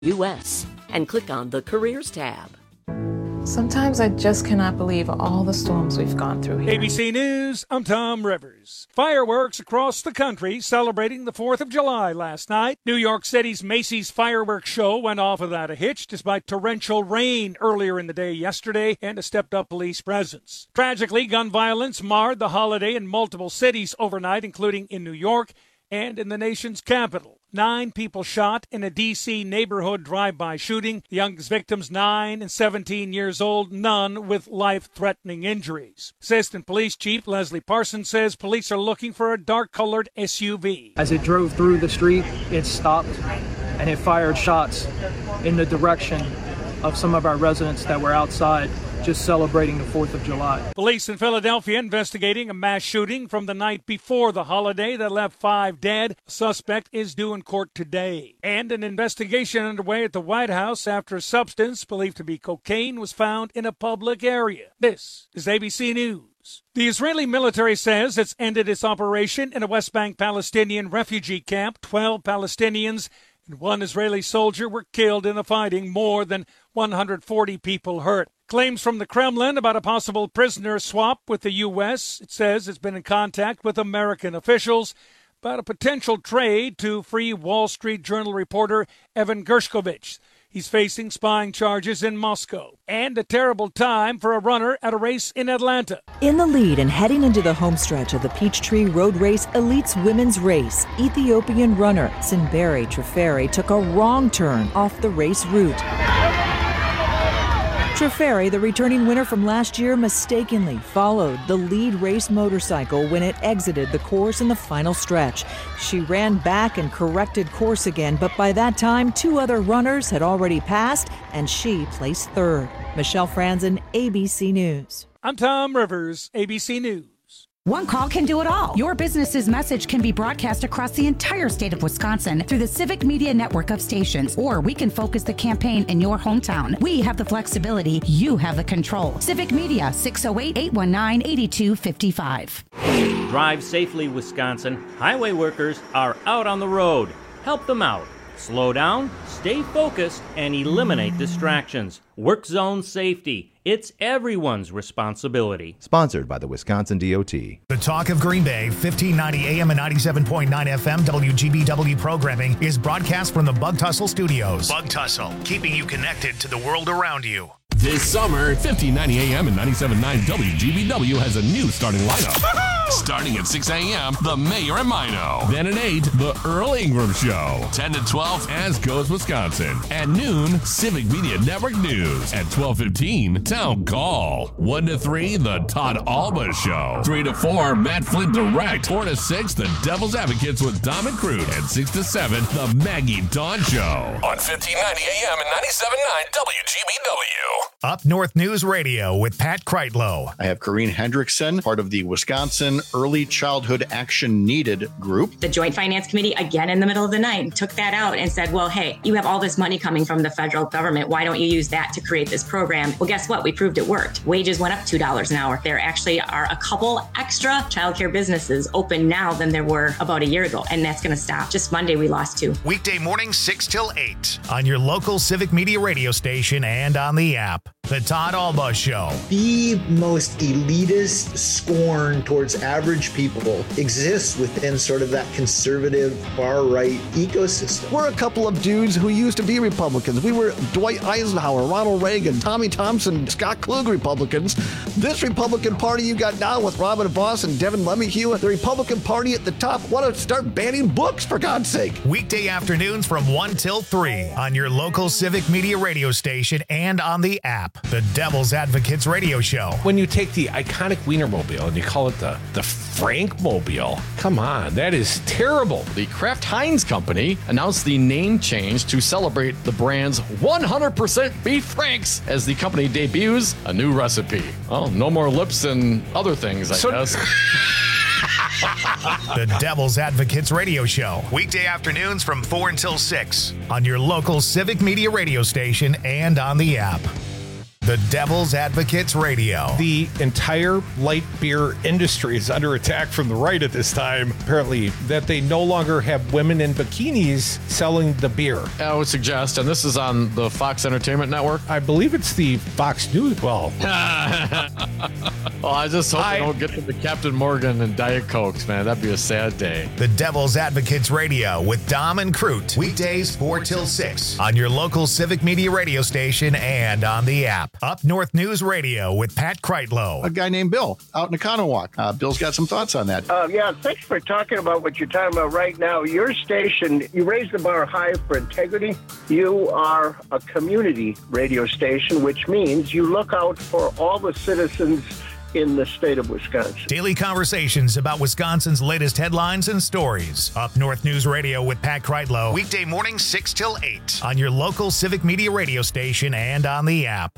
U.S. and click on the Careers tab. Sometimes I just cannot believe all the storms we've gone through here. ABC News, I'm Tom Rivers. Fireworks across the country celebrating the 4th of July last night. New York City's Macy's fireworks show went off without a hitch despite torrential rain earlier in the day yesterday and a stepped-up police presence. Tragically, gun violence marred the holiday in multiple cities overnight, including in New York and in the nation's capital. 9 people shot in a D.C. neighborhood drive-by shooting. The youngest victims, 9 and 17 years old, none with life-threatening injuries. Assistant Police Chief Leslie Parsons says police are looking for a dark-colored SUV. As it drove through the street, it stopped and it fired shots in the direction of some of our residents that were outside just celebrating the 4th of July. Police in Philadelphia investigating a mass shooting from the night before the holiday that left 5 dead. A suspect is due in court today. And an investigation underway at the White House after a substance believed to be cocaine was found in a public area. This is ABC News. The Israeli military says it's ended its operation in a West Bank Palestinian refugee camp. 12 Palestinians and 1 Israeli soldier were killed in the fighting, more than 140 people hurt. Claims from the Kremlin about a possible prisoner swap with the U.S. It says it's been in contact with American officials about a potential trade to free Wall Street Journal reporter Evan Gershkovich. He's facing spying charges in Moscow. And a terrible time for a runner at a race in Atlanta. In the lead and heading into the homestretch of the Peachtree Road Race Elites Women's Race, Ethiopian runner Sinberi Treferi took a wrong turn off the race route. Treferi, the returning winner from last year, mistakenly followed the lead race motorcycle when it exited the course in the final stretch. She ran back and corrected course again, but by that time, 2 other runners had already passed, and she placed 3rd. Michelle Franzen, ABC News. I'm Tom Rivers, ABC News. One call can do it all. Your business's message can be broadcast across the entire state of Wisconsin through the Civic Media network of stations, or we can focus the campaign in your hometown. We have the flexibility. You have the control. Civic Media, 608-819-8255. Drive safely, Wisconsin. Highway workers are out on the road. Help them out. Slow down, stay focused, and eliminate distractions. Work zone safety. It's everyone's responsibility. Sponsored by the Wisconsin DOT. The Talk of Green Bay, 1590 AM and 97.9 FM WGBW programming is broadcast from the Bug Tussle Studios. Bug Tussle, keeping you connected to the world around you. This summer, 1590 AM and 97.9 WGBW has a new starting lineup. Starting at 6 a.m., The Mayor and Mino. Then at 8, The Earl Ingram Show. 10 to 12, As Goes Wisconsin. At noon, Civic Media Network News. At 12:15, Town Call. 1 to 3, The Todd Alba Show. 3 to 4, Matt Flint Direct. 4 to 6, The Devil's Advocates with Dom and Crude. And 6 to 7, The Maggie Dawn Show. On 1590 AM and 97.9 WGBW. Up North News Radio with Pat Kreitlow. I have Corrine Hendrickson, part of the Wisconsin Early Childhood Action Needed group. The Joint Finance Committee, again in the middle of the night, took that out and said, well, hey, you have all this money coming from the federal government. Why don't you use that to create this program? Well, guess what? We proved it worked. Wages went up $2 an hour. There actually are a couple extra childcare businesses open now than there were about a year ago, and that's going to stop. Just Monday, we lost 2. Weekday mornings, 6 till 8 on your local Civic Media radio station and on the app. The Todd Alba Show. The most elitist scorn towards average people exists within sort of that conservative far-right ecosystem. We're a couple of dudes who used to be Republicans. We were Dwight Eisenhower, Ronald Reagan, Tommy Thompson, Scott Klug Republicans. This Republican Party you got now with Robin Voss and Devin LeMahieu, the Republican Party at the top, want to start banning books, for God's sake. Weekday afternoons from 1 till 3 on your local Civic Media radio station and on the app. The Devil's Advocates Radio Show. When you take the iconic Wienermobile and you call it the Frankmobile, come on, that is terrible. The Kraft Heinz Company announced the name change to celebrate the brand's 100% beef franks as the company debuts a new recipe. Well, no more lips and other things, I guess. The Devil's Advocates Radio Show. Weekday afternoons from 4 until 6 on your local Civic Media radio station and on the app. The Devil's Advocates Radio. The entire light beer industry is under attack from the right at this time. Apparently, that they no longer have women in bikinis selling the beer. I would suggest, and this is on the Fox Entertainment Network. I believe it's the Fox News. Well, I just hope they don't get to the Captain Morgan and Diet Cokes, man. That'd be a sad day. The Devil's Advocates Radio with Dom and Crute. Weekdays 4 till 6 on your local Civic Media radio station and on the app. Up North News Radio with Pat Kreitlow. A guy named Bill out in Economowoc. Bill's got some thoughts on that. Yeah, thanks for talking about what you're talking about right now. Your station, you raise the bar high for integrity. You are a community radio station, which means you look out for all the citizens in the state of Wisconsin. Daily conversations about Wisconsin's latest headlines and stories. Up North News Radio with Pat Kreitlow. Weekday mornings 6 till 8 on your local Civic Media radio station and on the app.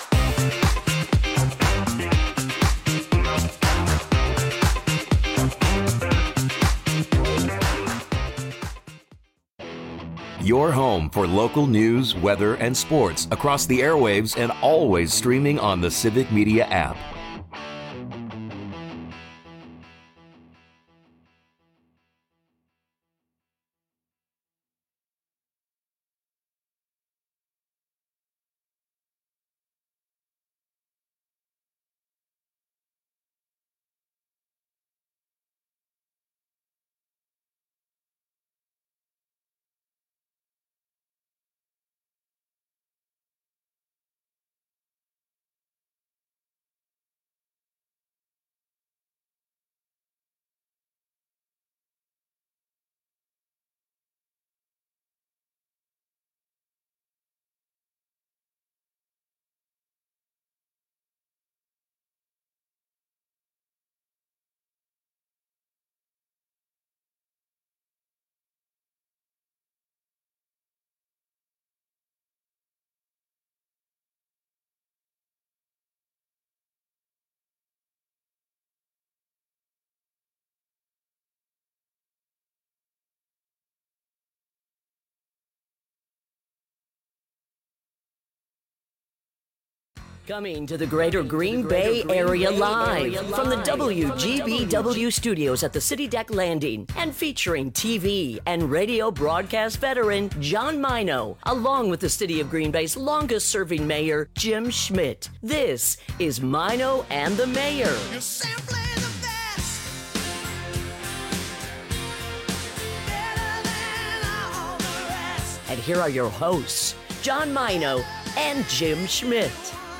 Your home for local news, weather, and sports across the airwaves and always streaming on the Civic Media app. Coming to the greater Green Bay area live from the WGBW studios at the City Deck Landing and featuring TV and radio broadcast veteran John Mino, along with the City of Green Bay's longest serving mayor, Jim Schmidt. This is Mino and the Mayor. You're simply the best. Better than all the rest. And here are your hosts, John Mino and Jim Schmidt.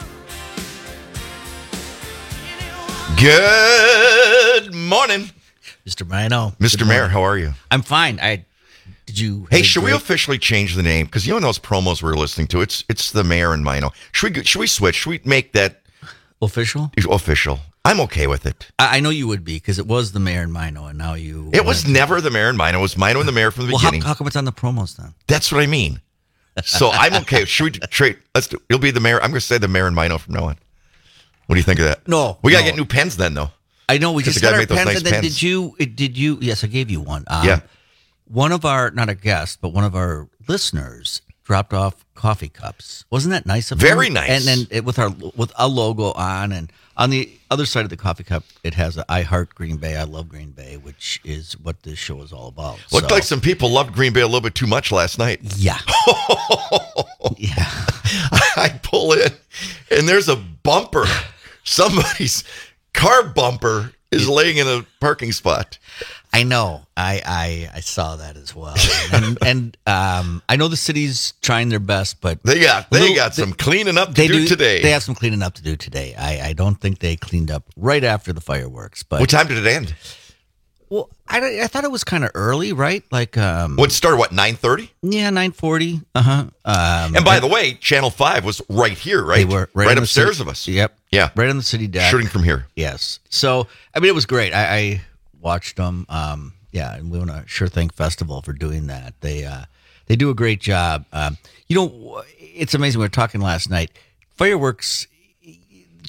Good morning, Mr. Mino. Mr. Mayor, how are you? I'm fine. Hey, should we officially change the name? Because you know in those promos we're listening to, it's the Mayor and Mino. Should we switch? Should we make that official? Official. I'm okay with it. I know you would be, because it was the Mayor and Mino, and now you... It was never the Mayor and Mino. It was Mino and the Mayor from the beginning. How come it's on the promos then? That's what I mean. So I'm okay. Should we trade? It'll be the Mayor. I'm going to say the Mayor and Mino from now on. What do you think of that? No. We got to get new pens then, though. I know, we just got our pens, nice and then pens. did you, yes, I gave you one. Yeah. One of our, not a guest, but one of our listeners dropped off coffee cups. Wasn't that nice of him? Very nice. And then with a logo on, and on the other side of the coffee cup, it has I Heart Green Bay, I Love Green Bay, which is what this show is all about. Looked like some people loved Green Bay a little bit too much last night. Yeah. Yeah. I pull in, and there's a bumper. Somebody's car bumper is laying in a parking spot. I know. I saw that as well. And I know the city's trying their best, but they got some cleaning up to do today. They have some cleaning up to do today. I don't think they cleaned up right after the fireworks. But what time did it end? Well, I thought it was kind of early, right? Like what started? What 9:30? Yeah, 9:40. And by the way, Channel 5 was right here, right? They were right upstairs of us. Yep. Yeah. Right on the city deck. Shooting from here. Yes. So I mean, it was great. I watched them. Yeah, and we want to sure thank Festival for doing that. They do a great job. It's amazing. We were talking last night. Fireworks.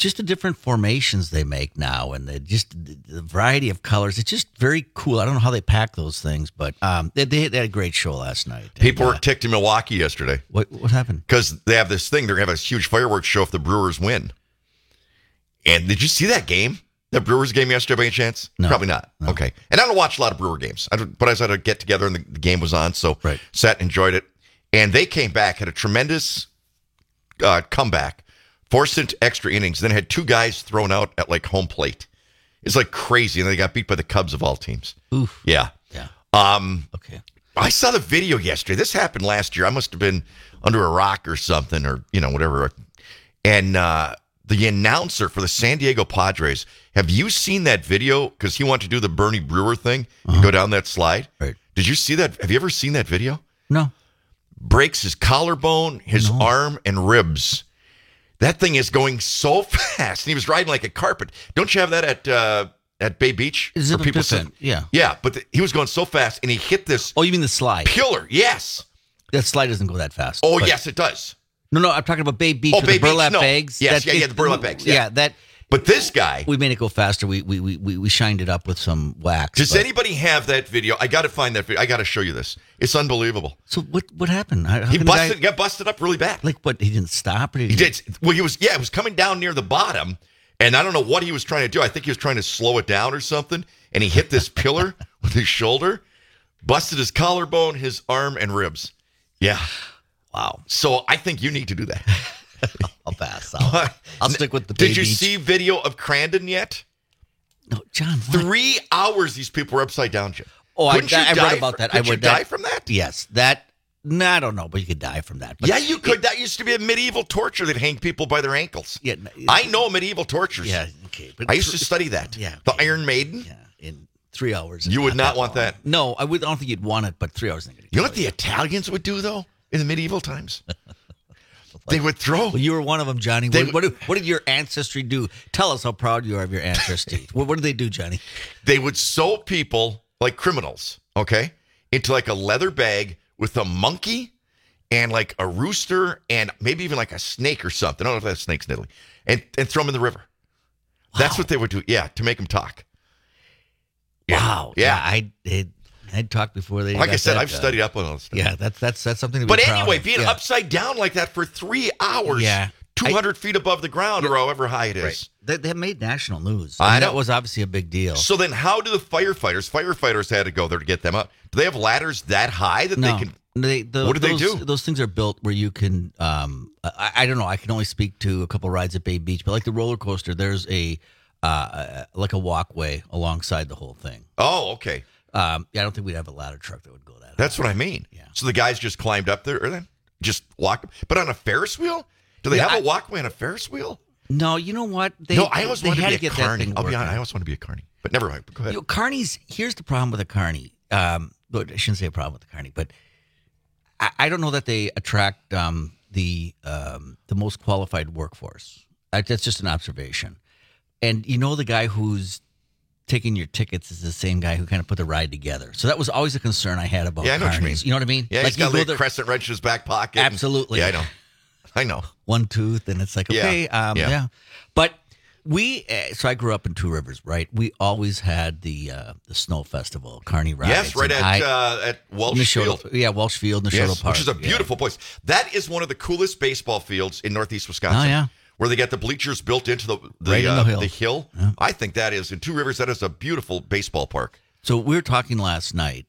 just the different formations they make now, and the variety of colors. It's just very cool. I don't know how they pack those things, but they had a great show last night. People were ticked in Milwaukee yesterday. What happened? Because they have this thing. They're going to have a huge fireworks show if the Brewers win. And did you see that game? That Brewers game yesterday by any chance? No. Probably not. No. Okay. And I don't watch a lot of Brewer games. But I was at a get-together and the game was on, so sat and enjoyed it. And they came back, had a tremendous comeback, forced into extra innings, then had 2 guys thrown out at like home plate. It's like crazy. And they got beat by the Cubs of all teams. Oof. Yeah. Yeah. Okay. I saw the video yesterday. This happened last year. I must have been under a rock or something, or whatever. And the announcer for the San Diego Padres, have you seen that video? Because he wanted to do the Bernie Brewer thing and go down that slide. Right. Did you see that? Have you ever seen that video? No. Breaks his collarbone, his arm, and ribs. That thing is going so fast. And he was riding like a carpet. Don't you have that at Bay Beach? Is it different? Yeah. Yeah, but he was going so fast, and he hit this. Oh, you mean the slide? Pillar, yes. That slide doesn't go that fast. Oh, yes, it does. No, I'm talking about Bay Beach with Bay the burlap Beach, no. bags. Yes, the burlap bags. Yeah. That. But this guy, we made it go faster. We shined it up with some wax. Does anybody have that video? I got to find that video. I got to show you this. It's unbelievable. So what happened? He got busted up really bad. Like what? He didn't stop? Or he did. Well, it was coming down near the bottom, and I don't know what he was trying to do. I think he was trying to slow it down or something, and he hit this pillar with his shoulder, busted his collarbone, his arm, and ribs. Yeah. Wow. So I think you need to do that. I'll pass. I'll stick with the Bay Did you Beach. see video of Crandon yet? No, John. What? 3 hours these people were upside down, Jim. Oh, I read about that. Could you die from that? Yes. That. No, I don't know, but you could die from that. But yeah, you could. That used to be a medieval torture that hang people by their ankles. Yeah, I know medieval tortures. Yeah, okay. But I used to study that. Yeah. The Iron Maiden. Yeah, in 3 hours. You would not want that. No, I don't think you'd want it, but 3 hours. You know what the Italians would do, though, in the medieval times? They would throw. Well, you were one of them, Johnny. What did your ancestry do? Tell us how proud you are of your ancestry. what did they do, Johnny? They would sew people, like criminals, okay, into like a leather bag with a monkey and like a rooster and maybe even like a snake or something. I don't know if that snake's in Italy. And throw them in the river. Wow. That's what they would do. Yeah, to make them talk. Yeah. Wow. Yeah, I'd talked before they. Like I said, I've studied up on all this stuff. Yeah, that's something to be But proud anyway, of. being upside down like that for 3 hours, 200 feet above the ground or however high it is. Right. They made national news. I know. That was obviously a big deal. So then how do the firefighters had to go there to get them up? Do they have ladders that high that they can? What do they do? Those things are built where you can, I don't know, I can only speak to a couple rides at Bay Beach, but like the roller coaster, there's like a walkway alongside the whole thing. Oh, okay. I don't think we'd have a ladder truck that would go that. That's what I mean. Yeah. So the guys just climbed up there, or then just walked. But on a Ferris wheel? Do they have a walkway on a Ferris wheel? No, you know what? I always wanted to be a carny. I'll be honest, I always want to be a carny. But never mind. Go ahead. Carnies. Here's the problem with a carny. I shouldn't say a problem with the carny, but I don't know that they attract the most qualified workforce. That's just an observation. And the guy who's taking your tickets is the same guy who kind of put the ride together. So that was always a concern I had about I know what you mean. You know what I mean? Yeah, he's got a crescent wrench in his back pocket. Absolutely. Yeah, I know. One tooth, and it's like, okay. Yeah. But so I grew up in Two Rivers, right? We always had the snow festival, Carney rides. Yes, right at Welsh Field. Yeah, Welsh Field, Neshoto Park. Which is a beautiful place. That is one of the coolest baseball fields in northeast Wisconsin. Oh, yeah. Where they got the bleachers built into the hill. Yeah. I think that is, in Two Rivers, that is a beautiful baseball park. So we were talking last night.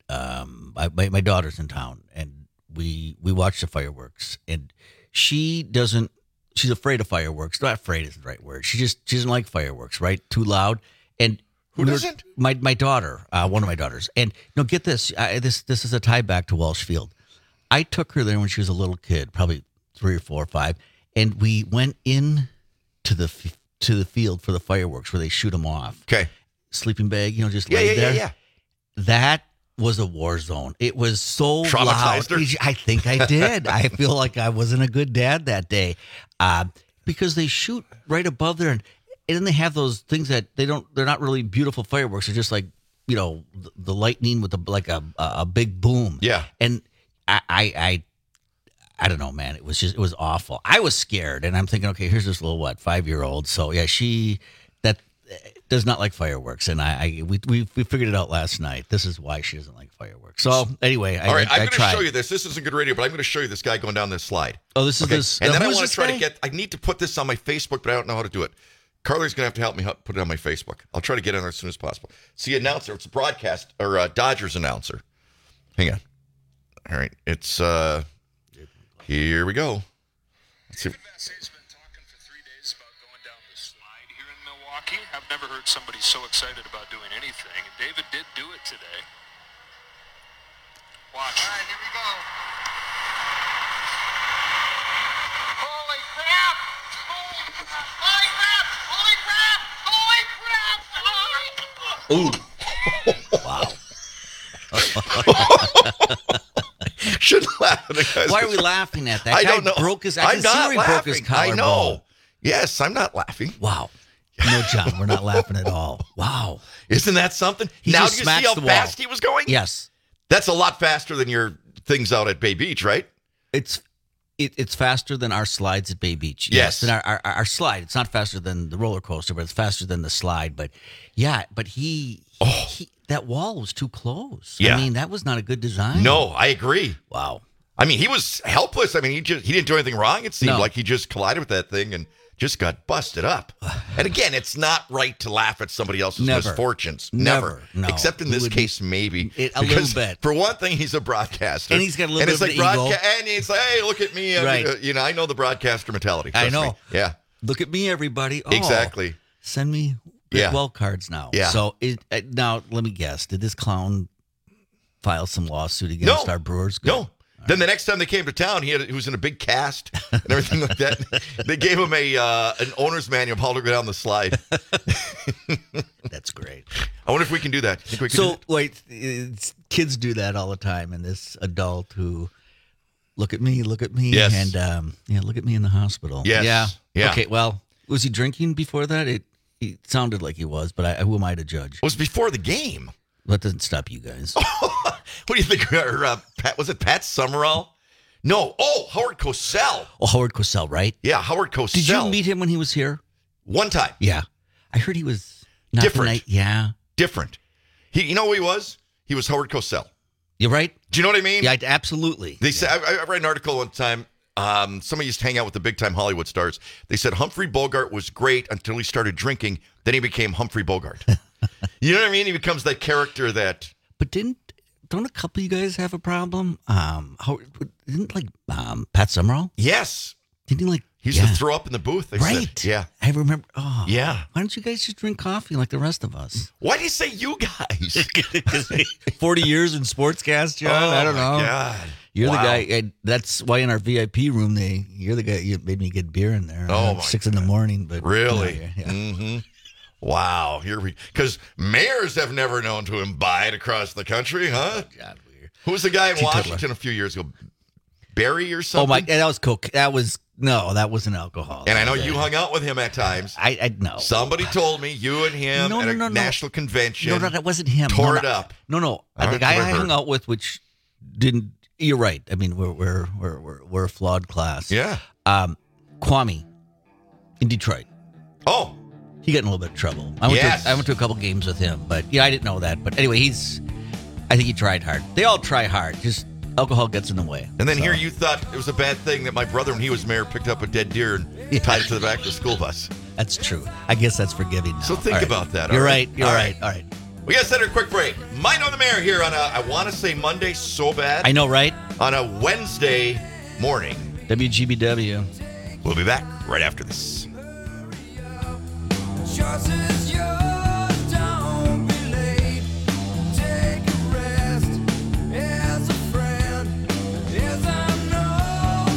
My daughter's in town, and we watched the fireworks. And she's afraid of fireworks. Not afraid is the right word. She doesn't like fireworks, right? Too loud. And who doesn't? My daughter, one of my daughters. And get this. This is a tie back to Welsh Field. I took her there when she was a little kid, probably 3 or 4 or 5. And we went in to the field for the fireworks where they shoot them off. Okay. Sleeping bag, just laid there. Yeah. That was a war zone. It was so traumatized loud. her? I think I did. I feel like I wasn't a good dad that day because they shoot right above there, and then they have those things that they're not really beautiful fireworks. They're just like the lightning with a big boom. Yeah. And I I don't know, man. It was awful. I was scared, and I'm thinking, okay, here's this little 5-year-old. So yeah, she does not like fireworks, and we figured it out last night. This is why she doesn't like fireworks. So anyway, all right, I'm going to tried. show you this. This isn't good radio, but I'm going to show you this guy going down this slide. Oh, this is this. And then I who's want this to try guy? to get. I need to put this on my Facebook, but I don't know how to do it. Carly's going to have to help me put it on my Facebook. I'll try to get in there as soon as possible. See, announcer. It's a broadcast or a Dodgers announcer. Hang on. All right, it's here we go. Let's see. I've never heard somebody so excited about doing anything. And David did do it today. Watch. All right, here we go. Holy crap! Ooh. Wow. Shouldn't laugh at the guy's. Why are we laughing at that? I Guy don't know. Broke his. I'm not He laughing. broke his I collarbone. know. Yes, I'm not laughing. Wow. No, John, we're not laughing at all. Wow. Isn't that something? He now just do you see smacks how the fast wall. he was going? Yes. That's a lot faster than your things out at Bay Beach, right? It's faster than our slides at Bay Beach. Yes. And our slide. It's not faster than the roller coaster, but it's faster than the slide. But yeah, but he that wall was too close. Yeah. I mean, that was not a good design. No, I agree. Wow. I mean, he was helpless. I mean, he didn't do anything wrong. It seemed No. like he just collided with that thing and just got busted up. And again, it's not right to laugh at somebody else's Never. misfortunes. Never. No. Except in We this would- case, maybe. A little Because bit. For one thing, he's a broadcaster. And he's got a little and it's bit like of ego. And he's like, hey, look at me. Right. I know the broadcaster mentality. I Trust know. me. Yeah. Look at me, everybody. Oh, Exactly. Send me Yeah. 12 cards now. Yeah. So now let me guess. Did this clown file some lawsuit against No. our Brewers? No. Then the next time they came to town, he was in a big cast and everything like that. They gave him an owner's manual of how to go down the slide. That's great. I wonder if we can do that. Think we can do So that? wait, kids do that all the time, and this adult who look at me, Yes. and look at me in the hospital. Yes. Yeah. Okay. Well, was he drinking before that? It sounded like he was, but who am I to judge? It was before the game. That doesn't stop you guys. What do you think? Was it Pat Summerall? No. Oh, Howard Cosell. Oh, Howard Cosell, right? Yeah, Howard Cosell. Did you meet him when he was here? One time. Yeah, I heard he was not Different. tonight. Yeah, Different. You know who he was? He was Howard Cosell. you're right. Do you know what I mean? Yeah, absolutely. They said I read an article one time. Somebody used to hang out with the big time Hollywood stars. They said Humphrey Bogart was great until he started drinking. Then he became Humphrey Bogart. You know what I mean? He becomes that character that. But don't a couple of you guys have a problem? Didn't Pat Summerall? Yes. Didn't he He used to throw up in the booth. They Right. said. Yeah. I remember. Oh, Yeah. Why don't you guys just drink coffee like the rest of us? Why do you say you guys? 40 years in sportscast, John. Oh, I don't know. my God. You're Wow. the guy. That's why in our VIP room, you're the guy. You made me get beer in there. Oh, my 6 in the morning. But Really? Yeah. Mm-hmm. Wow. Because mayors have never known to imbibe across the country, huh? God, weird. Who was the guy in Teetotaler. Washington a few years ago? Barry or Oh something? my! That was coke. That wasn't alcohol. And I know you hung out with him at times. I know. Somebody told me you and him No, at no, a no, no. national convention. No, that wasn't him. Tore No, it up. No. All The right, guy that's what I I hung heard. out with, which didn't. You're right. I mean, we're a flawed class. Yeah. Kwame in Detroit. Oh. He got in a little bit of trouble. I went to a couple games with him, but I didn't know that. But anyway, I think he tried hard. They all try hard. Just alcohol gets in the way. And then here you thought it was a bad thing that my brother, when he was mayor, picked up a dead deer and tied it to the back of the school bus. That's true. I guess that's forgiving now. So think All right. about that. You're all right. You're All right. All right. We got to send her a quick break. Might know the mayor here on I want to say Monday so bad. I know, right? On a Wednesday morning. WGBW. We'll be back right after this. Choice is yours, don't be late. Take a rest as a friend. As I know,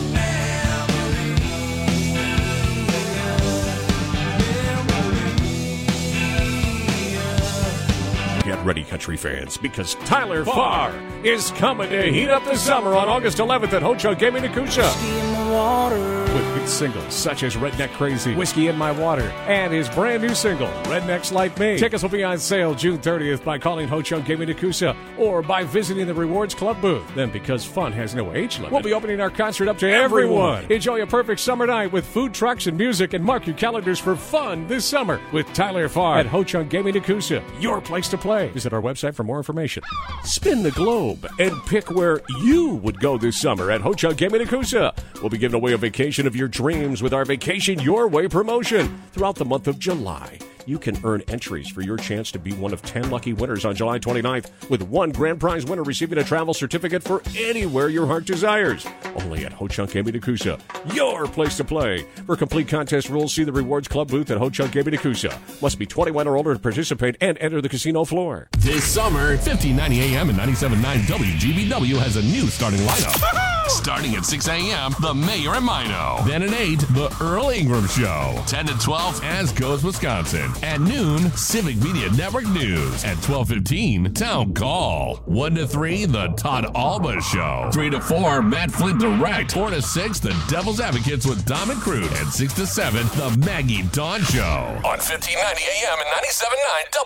Get ready, country fans, because Tyler Farr is coming to heat up the summer on August 11th at Ho Chunk Gaming Akusha. in the water. with hit singles such as Redneck Crazy, Whiskey in My Water, and his brand new single, Rednecks Like Me. Tickets will be on sale June 30th by calling Ho Chunk Gaming Nakusa or by visiting the Rewards Club booth. Then, because fun has no age limit, we'll be opening our concert up to everyone. Enjoy a perfect summer night with food trucks and music, and mark your calendars for fun this summer with Tyler Farr at Ho Chunk Gaming Nakusa, your place to play. Visit our website for more information. Spin the globe and pick where you would go this summer at Ho Chunk Gaming Nakusa. We'll be giving away a vacation of your dreams with our Vacation Your Way promotion throughout the month of July. You can earn entries for your chance to be one of 10 lucky winners on July 29th, with one grand prize winner receiving a travel certificate for anywhere your heart desires. Only at Ho Chunk Gaming Nakusa, your place to play. For complete contest rules, see the Rewards Club booth at Ho Chunk Gaming Nakusa. Must be 21 or older to participate and enter the casino floor. This summer, 1590 AM and 97.9 WGBW has a new starting lineup. Starting at 6 a.m., the Mayor and Mino. Then at 8, the Earl Ingram Show. 10 to 12, As Goes Wisconsin. At noon, Civic Media Network News. At 12:15, Town Call. 1 to 3, the Todd Alba Show. 3 to 4, Matt Flint Direct. 4 to 6, the Devil's Advocates with Dom and Crute. And 6 to 7, the Maggie Dawn Show. On 1590 AM and 97.9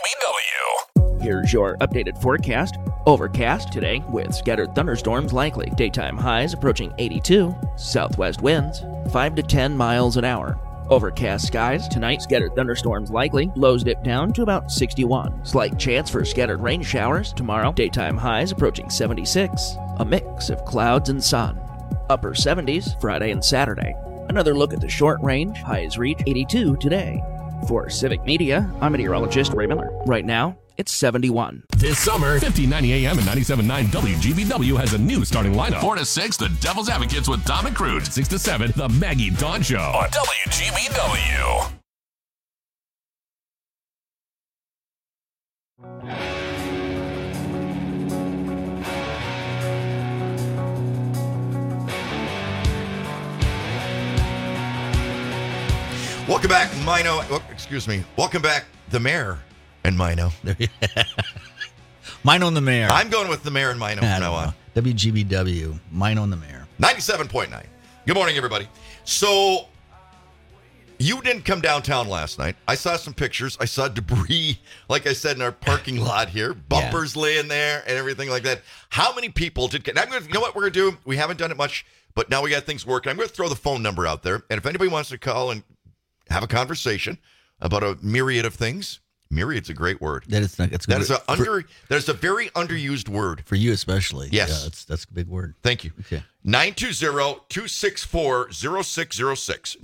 WGBW. Here's your updated forecast. Overcast today with scattered thunderstorms likely. Daytime highs approaching 82. Southwest winds 5 to 10 miles an hour. Overcast skies tonight. Scattered thunderstorms likely. Lows dip down to about 61. Slight chance for scattered rain showers tomorrow. Daytime highs approaching 76. A mix of clouds and sun. Upper 70s Friday and Saturday. Another look at the short range. Highs reach 82 today. For Civic Media, I'm meteorologist Ray Miller. Right now, it's 71. This summer, 1590 AM and 97.9 WGBW has a new starting lineup. 4 to 6, the Devil's Advocates with Dom and Crute. 6 to 7, the Maggie Dawn Show. On WGBW. Welcome back, Mino. Oh, excuse me. Welcome back, the Mayor and Mino. Mino and the Mayor. I'm going with the Mayor and Mino from now on. WGBW, Mino and the Mayor. 97.9. Good morning, everybody. So, you didn't come downtown last night. I saw some pictures. I saw debris, like I said, in our parking lot here. Bumpers laying there and everything like that. How many people did get... You know what we're going to do? We haven't done it much, but now we got things working. I'm going to throw the phone number out there. And if anybody wants to call and have a conversation about a myriad of things... Myriad's a great word. That is For you especially. Yes. Yeah, that's a big word. Thank you. Okay. 920-264-0606.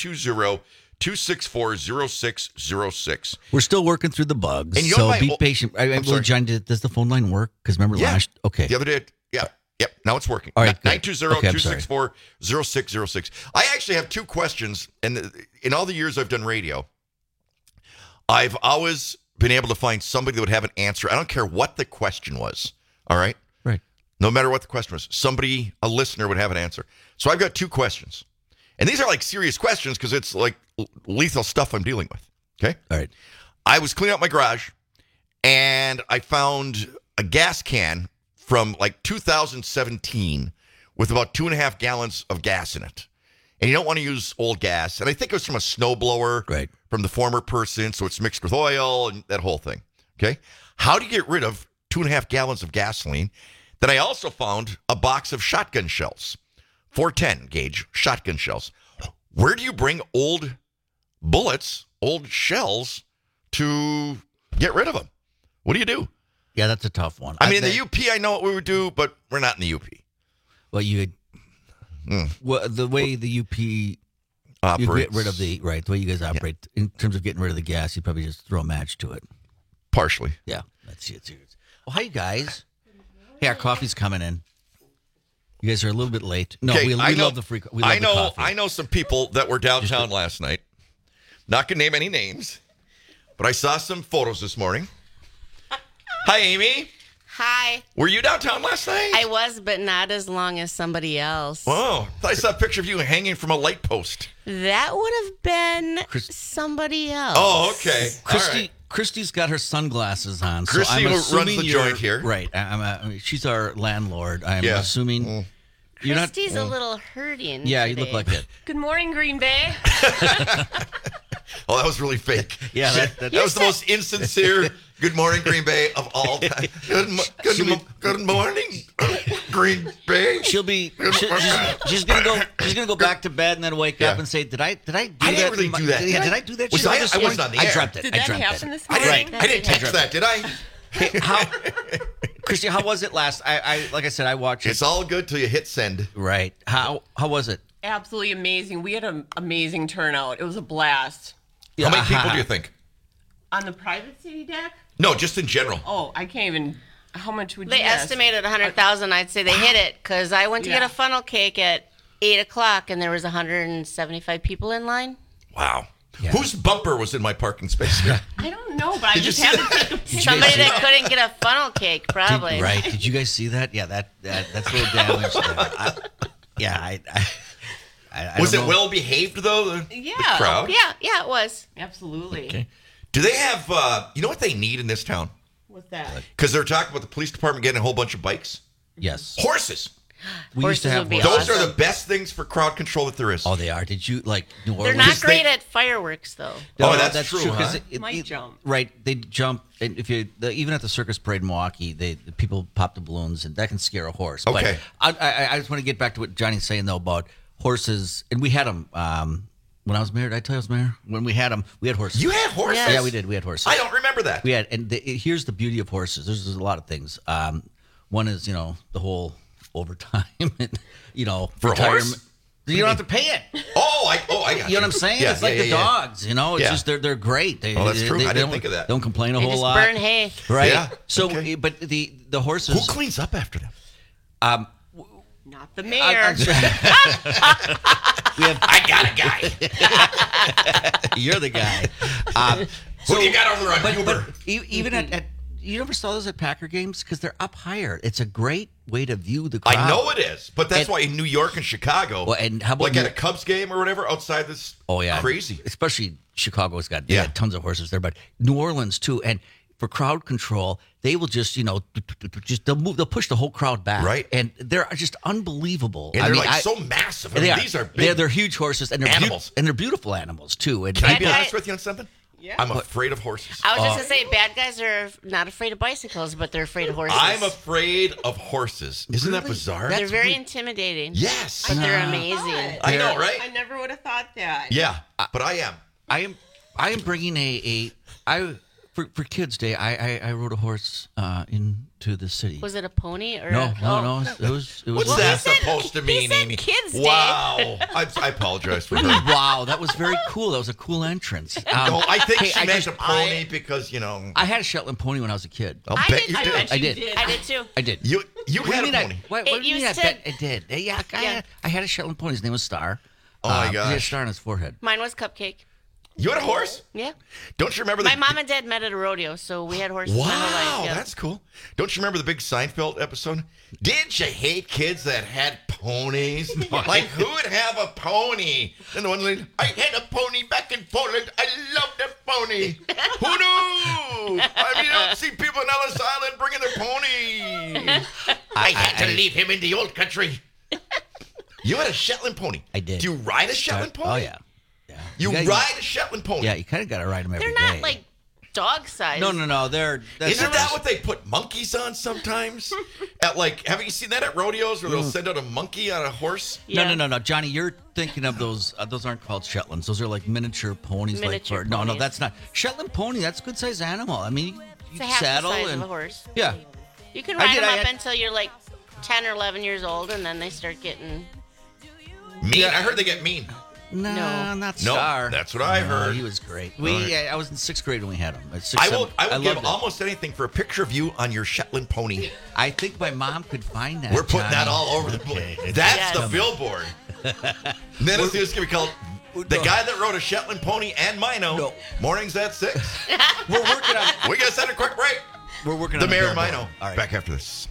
920-264-0606. We're still working through the bugs, and so be patient. I'm sorry. John, does the phone line work? Because remember last... Okay. The other day, yeah. Yep, now it's working. All right, 920-264-0606. I actually have two questions, and in all the years I've done radio, I've always been able to find somebody that would have an answer. I don't care what the question was, all right? Right. No matter what the question was, somebody, a listener, would have an answer. So I've got two questions. And these are like serious questions because it's like lethal stuff I'm dealing with, okay? All right. I was cleaning out my garage, and I found a gas can from like 2017 with about 2.5 gallons of gas in it. And you don't want to use old gas. And I think it was from a snowblower from the former person, so it's mixed with oil and that whole thing. Okay? How do you get rid of 2.5 gallons of gasoline? Then I also found a box of shotgun shells, 410 gauge shotgun shells. Where do you bring old bullets, old shells to get rid of them? What do you do? Yeah, that's a tough one. I mean, in the UP, I know what we would do, but we're not in the UP. Well, well, the way the UP operates, you get rid of the way you guys operate in terms of getting rid of the gas, you probably just throw a match to it. Partially, yeah. That's it. Well, hi guys. Hey, our coffee's coming in. You guys are a little bit late. No, we love the free. We love the coffee. I know some people that were downtown last night. Not gonna name any names, but I saw some photos this morning. Hi, Amy. Hi. Were you downtown last night? I was, but not as long as somebody else. Oh, I saw a picture of you hanging from a light post. That would have been somebody else. Oh, okay. Christy's got her sunglasses on. Christy so I'm runs the joint here. Right. She's our landlord. I'm assuming You're not. Christy's a little hurting. Yeah, you look today. like it. Good morning, Green Bay. Oh, that was really fake. Yeah, that was the most insincere "Good morning, Green Bay" of all time. Good morning, Green Bay. She's gonna go. She's gonna go back to bed and then wake up and say, "Did I do that? I didn't really do that. Yeah, did I do that? Was I wasn't on the air. I dreamt it. Did that happen this I morning? didn't text that, did I? Hey, Christy, how was it last? I like I said, I watched it. It's all good till you hit send. Right. How was it? Absolutely amazing. We had an amazing turnout. It was a blast. How many people do you think? On the private city deck? No, just in general. Oh, I can't even. How much would They you guess? estimated 100,000. I'd say they hit it because I went to get a funnel cake at 8 o'clock and there was 175 people in line. Wow. Yeah. Whose bumper was in my parking space here? I don't know, but I just had to take a picture. Somebody that couldn't get a funnel cake, probably. Right. Did you guys see that? Yeah, that's a little damage there. I was don't it know. well behaved though? The crowd. Yeah, it was. Absolutely. Okay. Do they have? You know what they need in this town? What's that? Because they're talking about the police department getting a whole bunch of bikes. Yes. Horses. We used to have Those horses. are the best things for crowd control that there is. Oh, they are. Did you like New They're Orleans? not great at fireworks, though. Oh, that's true, 'cause huh? Might jump. Right, they jump, and if you even at the circus parade in Milwaukee, the people pop the balloons, and that can scare a horse. Okay. But I just want to get back to what Johnny's saying though about horses, and we had them when I was mayor. Did I tell you I was mayor? When we had them, we had horses. You had horses? Yeah, we did. We had horses. I don't remember that. We had, and here's the beauty of horses. There's a lot of things. One is the whole overtime, and, for a horse. retirement. You don't have to pay it. Oh, I got You know what I'm saying? Yeah, it's like the dogs, It's just they're great. They, that's true. I didn't don't- think of that. Don't complain a They whole just lot. burn hay. Right. Yeah, So, okay. but the horses. Who cleans up after them? Not the mayor. I got a guy. You're the guy. Who do you got over on but Uber? Even at you never saw those at Packer games because they're up higher. It's a great way to view the crowd. I know it is, but that's why in New York and Chicago, Well, and how about like at a Cubs game or whatever, outside this, Oh yeah, crazy. Especially Chicago's got they had tons of horses there, but New Orleans too. And for crowd control, they will just they'll push the whole crowd back, Right. And they're just unbelievable. And they're so massive. I They mean, are. these are big. They're huge horses, and they're animals. and they're beautiful animals too. And Can I be honest with you on something? Yeah. I'm afraid of horses. I was just going to say, bad guys are not afraid of bicycles, but they're afraid of horses. I'm afraid of horses. Isn't that bizarre? They're very intimidating. Yes. But they're amazing. I know, right? I never would have thought that. Yeah, but I am. I am bringing for Kids Day. I rode a horse into the city. Was it a pony? Or No. It was. What's that supposed to mean, Amy? Kids Day. Wow. I apologize for her. Wow, that was very cool. That was a cool entrance. No, I think hey, she meant a pony because, I had a Shetland pony when I was a kid. I'll bet you did. I did. I did too. I did. You What do you had a mean pony. What It do you mean? used I bet to- I did. Yeah, I had a Shetland pony. His name was Star. Oh, my He had a gosh. star on his forehead. Mine was Cupcake. You had a horse? Yeah. Don't you remember My mom and dad met at a rodeo, so we had horses my whole Wow, life. Yeah. that's cool. Don't you remember the big Seinfeld episode? Did you hate kids that had ponies? Like, who would have a pony? And the one lady, I had a pony back in Poland. I loved a pony. Who knew? I mean, you don't see people in Ellis Island bringing their ponies. I had to leave him in the old country. You had a Shetland pony. I did. Do you ride a Shetland pony? Oh yeah. You gotta- ride a Shetland pony? Yeah, you kind of got to ride them every They're day. not like dog size. No. They're. Isn't that what they put monkeys on sometimes? Haven't you seen that at rodeos where they'll send out a monkey on a horse? Yeah. No, Johnny, you're thinking of those. Those aren't called Shetlands. Those are like miniature ponies. Miniature No, ponies. that's not Shetland pony. That's a good sized animal. I mean, It's you a half the saddle size and of a horse. yeah. You can I ride did, them I up had- until you're like 10 or 11 years old, and then they start getting... Mean? I heard they get mean. No, not No, Star. that's what I No, heard. He was great. All right. I was in 6th grade when we had him. At 6, I will 7. give loved it. almost anything for a picture of you on your Shetland pony. I think my mom could find that. We're putting that Johnny. all over the place. Okay. That's Yes. the billboard. And then it's going to be called The Guy That Rode a Shetland Pony and Mino. No. Mornings at 6. We're working on. We got to send a quick break. We're working The on Mayor and billboard. Mino. All right. Back after this.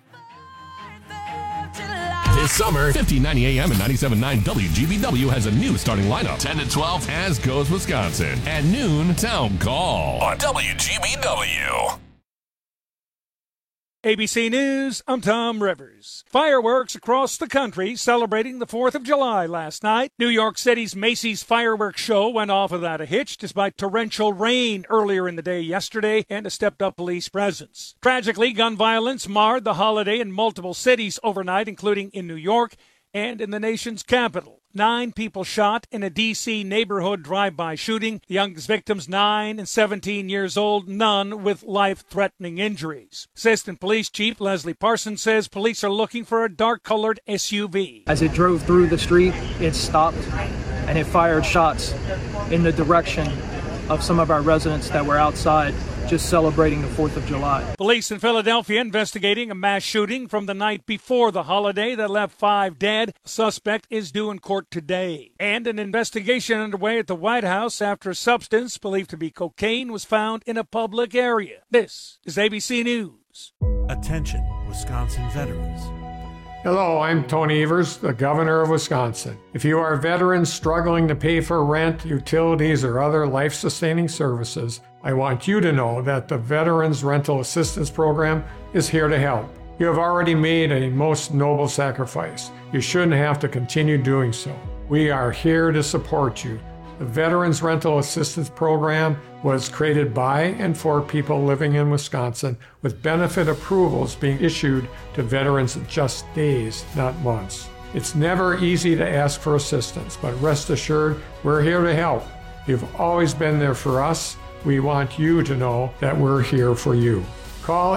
This summer, 1590 AM and 97.9 WGBW has a new starting lineup. 10 to 12, As Goes Wisconsin. At noon, Town Call on WGBW. ABC News, I'm Tom Rivers. Fireworks across the country celebrating the 4th of July last night. New York City's Macy's fireworks show went off without a hitch despite torrential rain earlier in the day yesterday and a stepped-up police presence. Tragically, gun violence marred the holiday in multiple cities overnight, including in New York and in the nation's capital. 9 people shot in a D.C. neighborhood drive-by shooting. The youngest victims 9 and 17 years old, none with life-threatening injuries. Assistant Police Chief Leslie Parsons says police are looking for a dark-colored SUV. As it drove through the street, it stopped and it fired shots in the direction of some of our residents that were outside just celebrating the 4th of July. Police in Philadelphia investigating a mass shooting from the night before the holiday that left 5 dead. A suspect is due in court today. And an investigation underway at the White House after a substance believed to be cocaine was found in a public area. This is ABC News. Attention, Wisconsin veterans. Hello, I'm Tony Evers, the governor of Wisconsin. If you are veterans struggling to pay for rent, utilities, or other life-sustaining services, I want you to know that the Veterans Rental Assistance Program is here to help. You have already made a most noble sacrifice. You shouldn't have to continue doing so. We are here to support you. The Veterans Rental Assistance Program was created by and for people living in Wisconsin, with benefit approvals being issued to veterans in just days, not months. It's never easy to ask for assistance, but rest assured, we're here to help. You've always been there for us. We want you to know that we're here for you. Call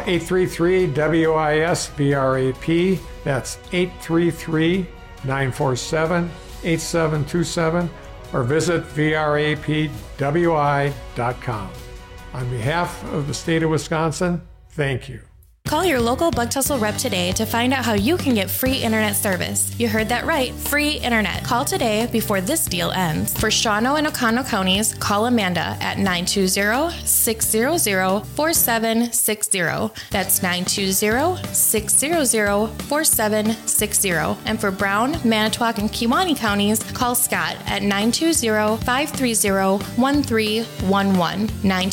833-WIS-VRAP. That's 833-947-8727. Or visit vrapwi.com. On behalf of the state of Wisconsin, thank you. Call your local Bug Tussle rep today to find out how you can get free internet service. You heard that right, free internet. Call today before this deal ends. For Shawano and Oconto counties, call Amanda at 920-600-4760. That's 920-600-4760. And for Brown, Manitowoc, and Kewaunee counties, call Scott at 920-530-1311.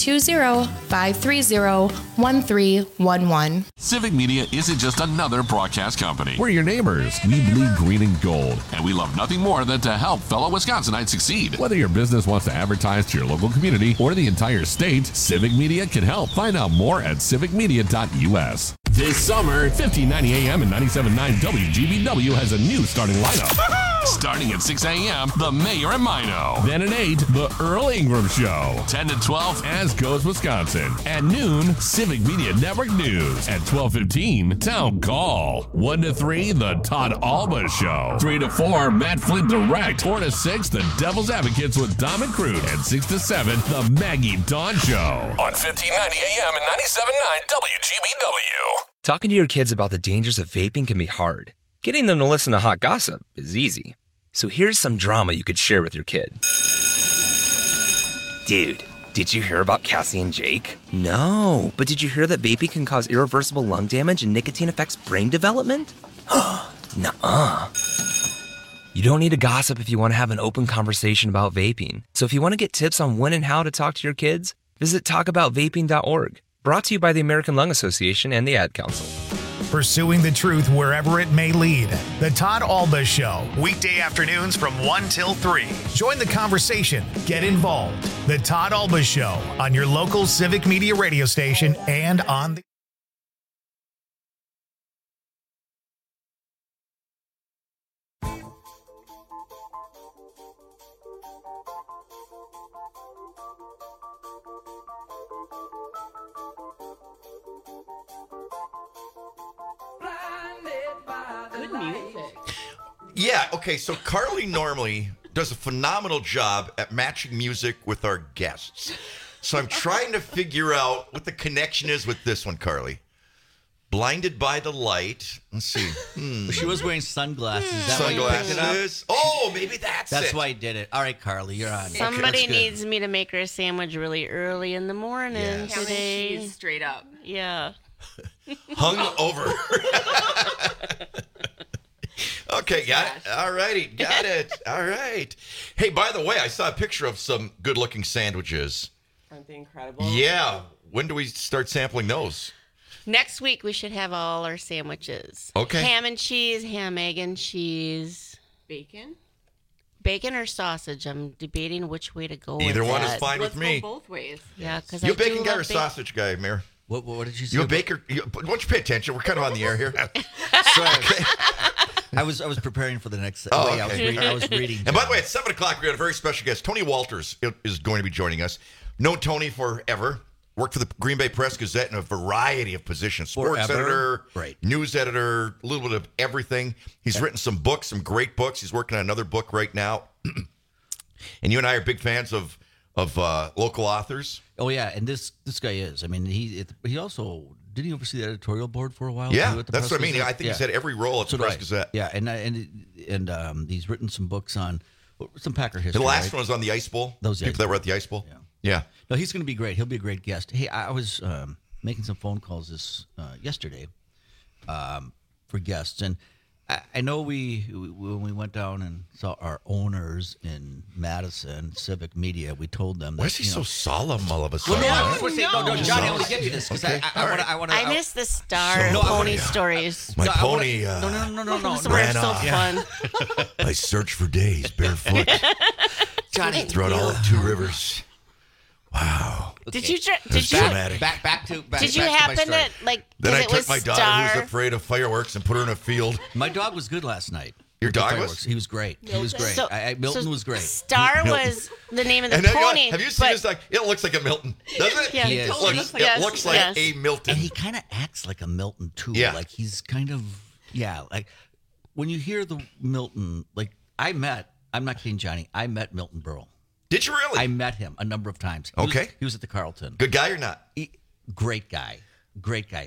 920-530-1311. Civic Media isn't just another broadcast company. We're your neighbors. We bleed green and gold, and we love nothing more than to help fellow Wisconsinites succeed. Whether your business wants to advertise to your local community or the entire state, Civic Media can help. Find out more at civicmedia.us. This summer, 1590 AM and 97.9 WGBW has a new starting lineup. Starting at 6 a.m., The Mayor and Mino. Then at 8, The Earl Ingram Show. 10 to 12, As Goes Wisconsin. At noon, Civic Media Network News. At 12:15, Town Call. 1 to 3, The Todd Alba Show. 3 to 4, Matt Flint Direct. 4 to 6, The Devil's Advocates with Dom and Crude. And 6 to 7, The Maggie Dawn Show. On 1590 AM and 97.9 WGBW. Talking to your kids about the dangers of vaping can be hard. Getting them to listen to hot gossip is easy. So here's some drama you could share with your kid. Dude, did you hear about Cassie and Jake? No, but did you hear that vaping can cause irreversible lung damage and nicotine affects brain development? Nuh-uh. You don't need to gossip if you want to have an open conversation about vaping. So if you want to get tips on when and how to talk to your kids, visit talkaboutvaping.org. Brought to you by the American Lung Association and the Ad Council. Pursuing the truth wherever it may lead. The Todd Alba Show, weekday afternoons from 1 till 3. Join the conversation. Get involved. The Todd Alba Show on your local Civic Media radio station and on the... Good music. Yeah, okay, so Carly normally does a phenomenal job at matching music with our guests. So I'm trying to figure out what the connection is with this one, Carly. Blinded by the Light. Let's see. She was wearing sunglasses. Is that why you picked it up? Sunglasses. Oh, maybe that's it. why I did it. All right, Carly, you're on. Somebody needs me to make her a sandwich really early in the morning Yes. today. She's straight up. Yeah. Hung over. Okay, got it. All righty, got it. All right. Hey, by the way, I saw a picture of some good-looking sandwiches. Aren't they incredible? Yeah. When do we start sampling those? Next week we should have all our sandwiches. Okay. Ham and cheese, ham, egg and cheese. Bacon or sausage? I'm debating which way to go. Either with one that. is fine with me. Both ways. Yeah, because You a bacon guy or sausage guy, Mayor? What did you say? You a baker? Why don't you pay attention? We're kind of on the air here. I was preparing for the next. Oh, I was reading. And by the way, at 7 o'clock, we got a very special guest. Tony Walters is going to be joining us. Known Tony forever. Worked for the Green Bay Press-Gazette in a variety of positions. Sports editor, news editor, a little bit of everything. He's written some books, some great books. He's working on another book right now. And you and I are big fans of local authors. Oh yeah, and this guy is. I mean, he also did he oversee the editorial board for a while? Yeah, too, at the that's what I mean. Press-Gazette? I think he's had every role at the Press-Gazette. Yeah, and he's written some books on some Packer history. The last one was on the Ice Bowl. Those people that were at the Ice Bowl. Yeah. No, he's going to be great. He'll be a great guest. Hey, I was making some phone calls yesterday for guests, and I know when we went down and saw our owners in Madison Civic Media, we told them that. Why is he so solemn all of a sudden? No, Johnny, I want to get to this because I want to. I miss the star pony stories. My pony ran off. So fun. I searched for days barefoot. Johnny, throughout all of Two Rivers. Wow. Did you dramatic. Back to Did you happen to like? Then I took my daughter, who was Star? afraid of fireworks, and put her in a field. My dog was good last night. Your With the dog fireworks. was? He was great. He was great. So- Milton so was great. Star was the name of the And then, pony. have you seen but- this? Like, it looks like a Milton, doesn't it? Yeah, it totally looks It looks like a Milton. And he kind of acts like a Milton too. Yeah. Like he's kind of like when you hear the Milton, like I'm not kidding, Johnny. I met Milton Berle. Did you really? I met him a number of times. He was at the Carlton. Good guy or not? Great guy. Great guy.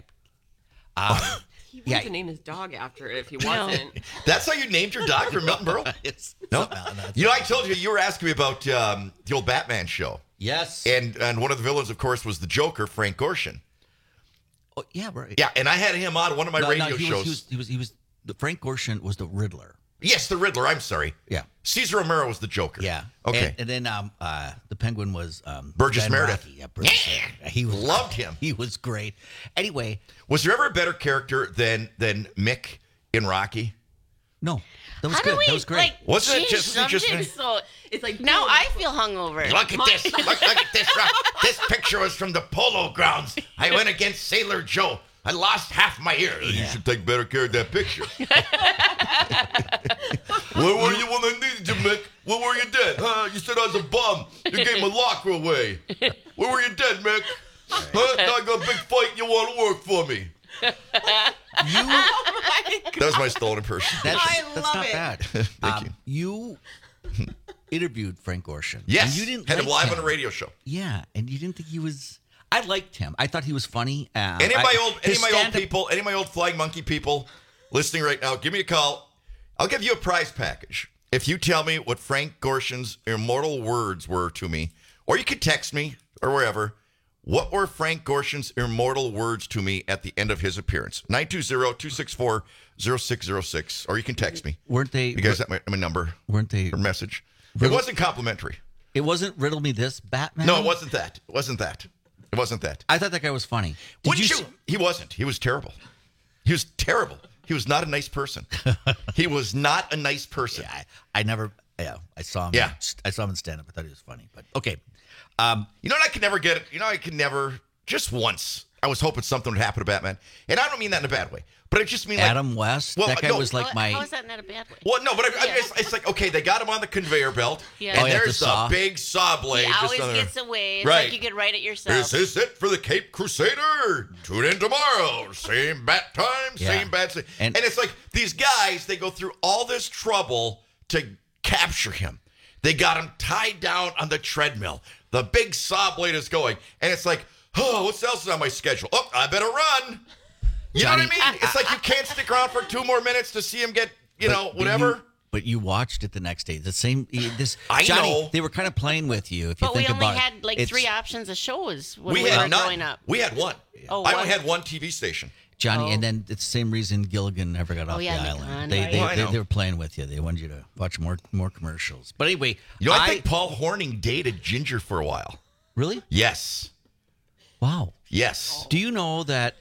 He wanted to name his dog after it if he wasn't. That's how you named your dog for Milton Berle? No. You know, I told you were asking me about the old Batman show. Yes. And one of the villains, of course, was the Joker, Frank Gorshin. Oh, yeah, right. Yeah, and I had him on one of my radio shows. He was Frank Gorshin was the Riddler. Yes, the Riddler. I'm sorry. Yeah. Caesar Romero was the Joker. Yeah. Okay. And then the Penguin was Burgess Ben Meredith. Rocky. Yeah, Burgess Meredith. He loved him. He was great. Anyway, was there ever a better character than Mick in Rocky? No. That was How good. do we, That was great. Wasn't it change just subject? So it's like Now I feel hungover. Look at this. Look at this. This picture was from the polo grounds. I went against Sailor Joe. I lost half my ear. You should take better care of that picture. Where were you when I needed you, Mick? Where were you dead? You said I was a bum. You gave my locker away. Where were you dead, Mick? Huh? Now I got a big fight and you want to work for me. That was my stolen impression. That's not bad. Thank you. You interviewed Frank Gorshin. Yes. And you didn't had him like live on a radio show. Yeah, and you didn't think he was. I liked him. I thought he was funny. Any of my old Flying Monkey people listening right now, give me a call. I'll give you a prize package if you tell me what Frank Gorshin's immortal words were to me, or you could text me or wherever. What were Frank Gorshin's immortal words to me at the end of his appearance? 920-264-0606, or you can text me. Weren't they? You guys have my number. Weren't they? Or message. It wasn't complimentary. It wasn't Riddle Me This, Batman? No, it wasn't that. It wasn't that. It wasn't that. I thought that guy was funny. Wouldn't you? He wasn't. He was terrible. He was terrible. He was not a nice person. He was not a nice person. Yeah, I never. Yeah, I saw him. Yeah. I saw him in stand up. I thought he was funny. But okay. You know what? I could never get it. You know, I could never. Just once, I was hoping something would happen to Batman, and I don't mean that in a bad way. But I just mean like Adam West. Well, that guy no. was like my. How is that not a bad way? Well, no, but it's like, okay, they got him on the conveyor belt, Yeah. and there's a big saw blade. He just always on there. gets away. It's Right. like you could write it yourself. This is it for the Cape Crusader. Tune in tomorrow. Same bat time, same bat. And it's like these guys, they go through all this trouble to capture him. They got him tied down on the treadmill. The big saw blade is going. And it's like, oh, what else is on my schedule? Oh, I better run. You know what I mean? It's like you can't stick around for 2 more minutes to see him get, whatever. But you watched it the next day. The same. I Johnny, know. They were kind of playing with you. If you But we think only about had it. like It's- 3 options of shows when we We were had growing none. up. We had one. Oh, I only one? had one TV station. Johnny, and then it's the same reason Gilligan never got off yeah, the McCon, island. right. Well, I know. They were playing with you. They wanted you to watch more commercials. But anyway, I think Paul Horning dated Ginger for a while. Really? Yes. Wow. Yes. Do you know that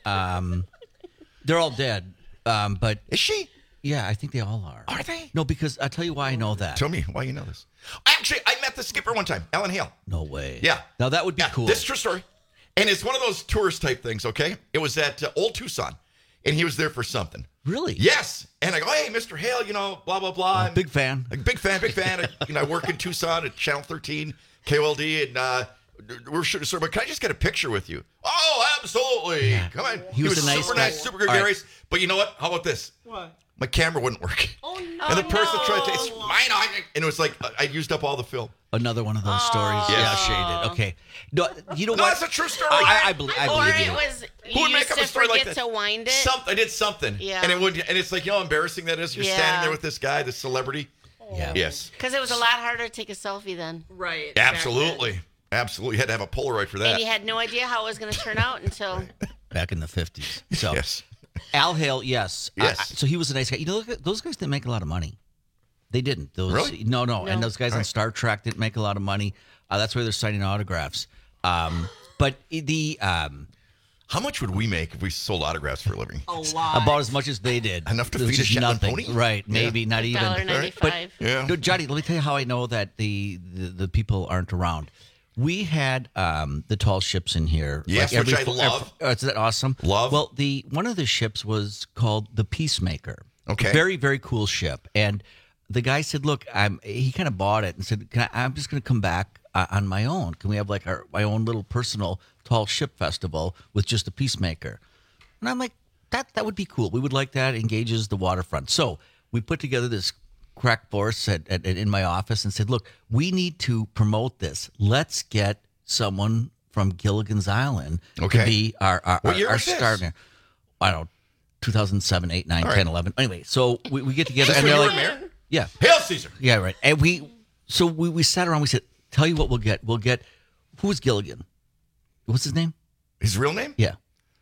they're all dead? But is she? Yeah, I think they all are. Are they? No, because I'll tell you why I know that. Tell me why you know this. Actually, I met the skipper one time, Alan Hale. No way. Yeah. Now that would be cool. This is a true story. And it's one of those tourist type things, okay? It was at Old Tucson, and he was there for something. Really? Yes. And I go, hey, Mr. Hale, blah, blah, blah. Big fan. Big fan. I work in Tucson at Channel 13, KOLD, and we're shooting a but can I just get a picture with you? Oh, absolutely. Yeah. Come on. He was a nice super guy. nice, super good guy. Right. But you know what? How about this? What? My camera wouldn't work. Oh, no. And the person tried to it's mine. And it was like, I used up all the film. Another one of those stories. Yeah, shaded. Okay. No, you know what? No, that's a true story. I believe Or you. it was Who would you make used up a to story like forget that? to wind it. I did something. Yeah. And it's like, how embarrassing that is. You're standing there with this guy, this celebrity. Yeah. Yes. Because it was a lot harder to take a selfie then. Right. Absolutely. Absolutely. You had to have a Polaroid for that. And you had no idea how it was going to turn out until... Back in the 50s. So, yes. Al Hale, yes. Yes. So he was a nice guy. You know, look, those guys didn't make a lot of money. They didn't. Really? No. And those guys on Star Trek didn't make a lot of money. That's why they're signing autographs. But the... how much would we make if we sold autographs for a living? A lot. About as much as they did. Enough to It was feed a just Shetland nothing. pony? Right. Maybe not even. $1.95. But Yeah. no, Johnny, let me tell you how I know that the people aren't around. We had the tall ships in here. Yes, which I love. Is that awesome? Love. Well, one of the ships was called the Peacemaker. Okay. Very, very cool ship. And the guy said, look, he kind of bought it and said, I'm just going to come back on my own. Can we have like my own little personal tall ship festival with just the Peacemaker? And I'm like, that would be cool. We would like that. It engages the waterfront. So we put together this crack force in my office and said, look, we need to promote this. Let's get someone from Gilligan's Island to be our star. I don't know, 2007, 8, 9, 10, 11. Anyway, so we get together and they're like, mayor? Yeah. Hail Caesar. Yeah, right. And we sat around, we said, tell you what we'll get. We'll get, who is Gilligan? What's his name? His real name? Yeah.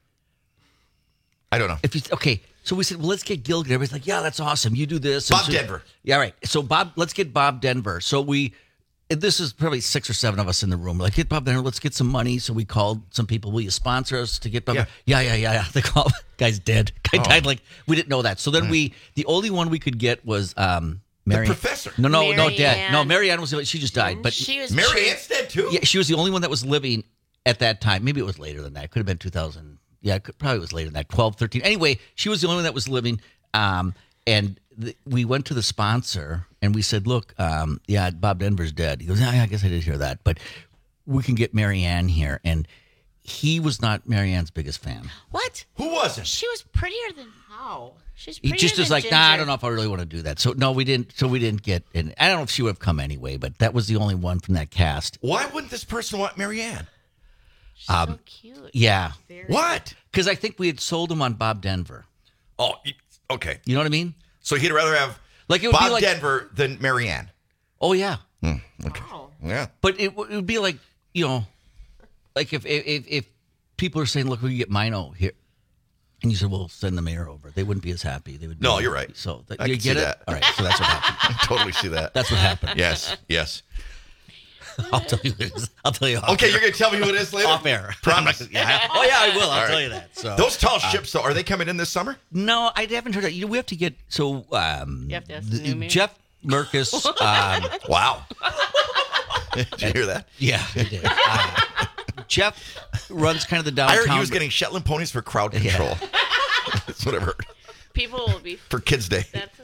I don't know. Okay. So we said, well, let's get Gilligan. Everybody's like, yeah, that's awesome. You do this. Bob Denver. Yeah, right. So let's get Bob Denver. So this is probably 6 or 7 of us in the room. We're like, get Bob Denver. Let's get some money. So we called some people. Will you sponsor us to get Bob? Yeah. They called. Guy's dead. Guy died. Like, we didn't know that. So then the only one we could get was Mary. The professor. No, Mary dead. Ann. No, Mary Ann she just died. But Mary Ann's dead too? Yeah, she was the only one that was living at that time. Maybe it was later than that. It could have been 2000. Yeah, probably was later than that, 12, 13. Anyway, she was the only one that was living. And we went to the sponsor and we said, look, Bob Denver's dead. He goes, yeah, I guess I did hear that. But we can get Mary Ann here. And he was not Mary Ann's biggest fan. What? Who wasn't? She was prettier than how? She's He prettier just was than like, Ginger. I don't know if I really want to do that. So, no, we didn't. So we didn't get in. I don't know if she would have come anyway, but that was the only one from that cast. Why wouldn't this person want Mary Ann? She's so cute. Yeah. What? Because I think we had sold him on Bob Denver. Oh, okay. You know what I mean? So he'd rather have like it would Bob be like, Denver than Mary Ann. Oh, yeah. Okay. Wow. Yeah. But it would be like, like if people are saying, look, we can get Mino here. And you said, well, send the mayor over. They wouldn't be as happy. They would. No, you're right. So I you can get see it? that. All right. So that's what happened. I totally see that. That's what happened. Yes. I'll tell you who it is. I'll tell you. Okay, you're going to tell me who it is later? Off air. Promise. Yeah. Oh, yeah, I will. I'll All tell right. you that. So Those tall ships, though, are they coming in this summer? No, I haven't heard that. We have to get You have to ask the new mayor. Jeff Merkus. Wow. Did you hear that? Yeah, I did. Jeff runs kind of the I downtown. heard he was getting Shetland ponies for crowd control. That's what I've heard. People will be. For Kids Day. That's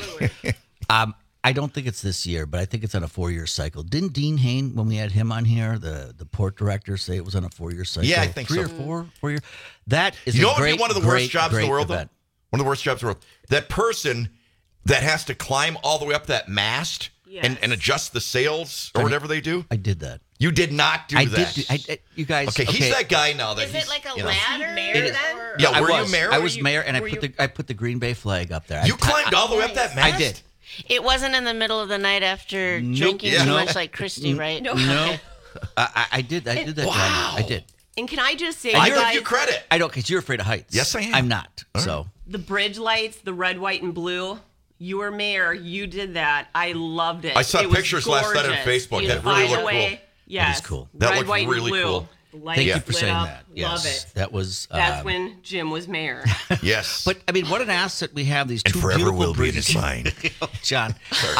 I don't think it's this year, but I think it's on a 4-year cycle. Didn't Dean Hain, when we had him on here, the port director, say it was on a 4-year cycle? Yeah, I think 3 so. or 4 year. That is You know a what would great, be one of the great, worst jobs in great the world, event. though? One of the worst jobs in the world. That person that has to climb all the way up that mast Yes. and adjust the sails or whatever they do. I did that. You did not do that. You guys. Okay, he's that guy now. That Is he's, it like a you know. ladder? Mayor then? or- Yeah, were I you mayor? I was mayor, and I put the Green Bay flag up there. You climbed all the way up that mast? I did. It wasn't in the middle of the night after Nope. drinking Yeah. too No. much like Christy, right? No. No, I did. I did that. Wow. Johnny. I did. And can I just say, I you give guys, you credit. I don't, because you're afraid of heights. Yes, I am. I'm not. So the bridge lights, the red, white, and blue. You were mayor. You did that. I loved it. I saw It was pictures last night on gorgeous. Facebook. You That really find a looked way. cool. Yes. That is cool. That red, looked white, really and blue. cool. lights Thank you for lit saying up. that. Love Yes, it. that was. That's when Jim was mayor. Yes. But I mean, what an asset we have. These And two forever beautiful will be in bridges. his mind. Oh, John,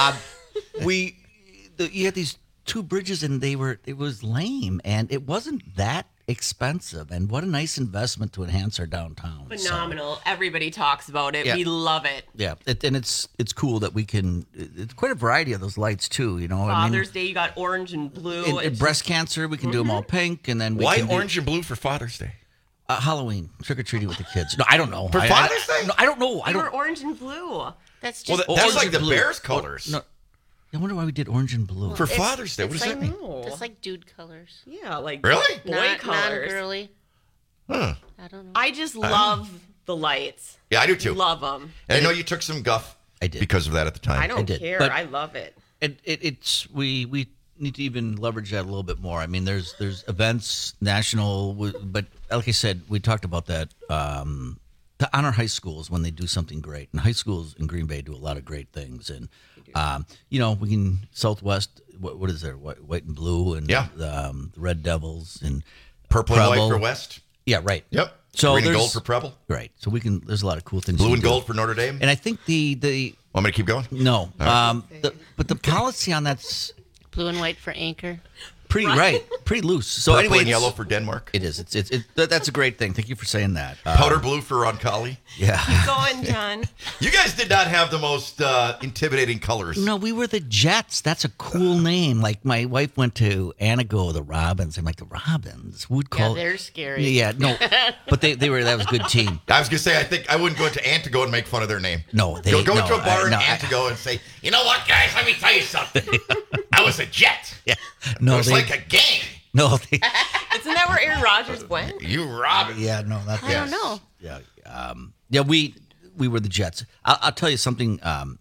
you had these two bridges, and it was lame, and it wasn't that expensive. And what a nice investment to enhance our downtown. So, Phenomenal. Everybody talks about it. Yeah. We love it. yeah, and it's cool that we can. It's quite a variety of those lights too. You know, Father's Day, you got orange and blue. in It's breast cancer, we can do them all pink, and then we Why can do, orange and blue for Father's Day? Halloween trick or treating with the kids. No, I don't know. For Father's Day? No, I don't know. I They were don't. orange and blue. That's Well, just that's Orange like and the blue. Bears colors. No, I wonder why we did orange and blue. For Father's Day, what does that mean? It's like dude colors. Yeah, like Really? boy Not colors. girly. Huh. I don't know. I just love the lights. Yeah, I do too. Love them. And I know you took some guff I did. because of that at the time. I don't did, care. but- I love it. It's we need to even leverage that a little bit more. I mean, there's events national, but like I said, we talked about that. To honor high schools when they do something great, and high schools in Green Bay do a lot of great things. And we can Southwest. What is there? White and blue, and Yeah. the Red Devils and Purple and white Preble. for West. Yeah, right. Yep. So Green and there's- gold for Preble. Right. So we can. There's a lot of cool things. Blue we and can do. gold for Notre Dame. And I think the Want me to keep going? no, right. but the policy on that's Blue and white for Anchor. pretty loose. So Purple anyway, and yellow for Denmark. it is. That's a great thing. Thank you for saying that. Powder blue for Roncalli. Yeah. Keep going, John. You guys did not have the most intimidating colors. No, we were the Jets. That's a cool name. Like my wife went to Anago, the Robins. I'm like the Robins. Who'd Yeah, call? they're scary. Yeah, no, but they were. That was a good team. I was gonna say I think I wouldn't go into Antigo and make fun of their name. No, they Go no, into a bar in no, Antigo and say, you know what, guys? Let me tell you something. I was a Jet. Yeah, no, it was like a gang. no, Isn't that where Aaron Rodgers went? You Robin. yeah, no, that's I don't know. Yeah, we were the Jets. I'll tell you something.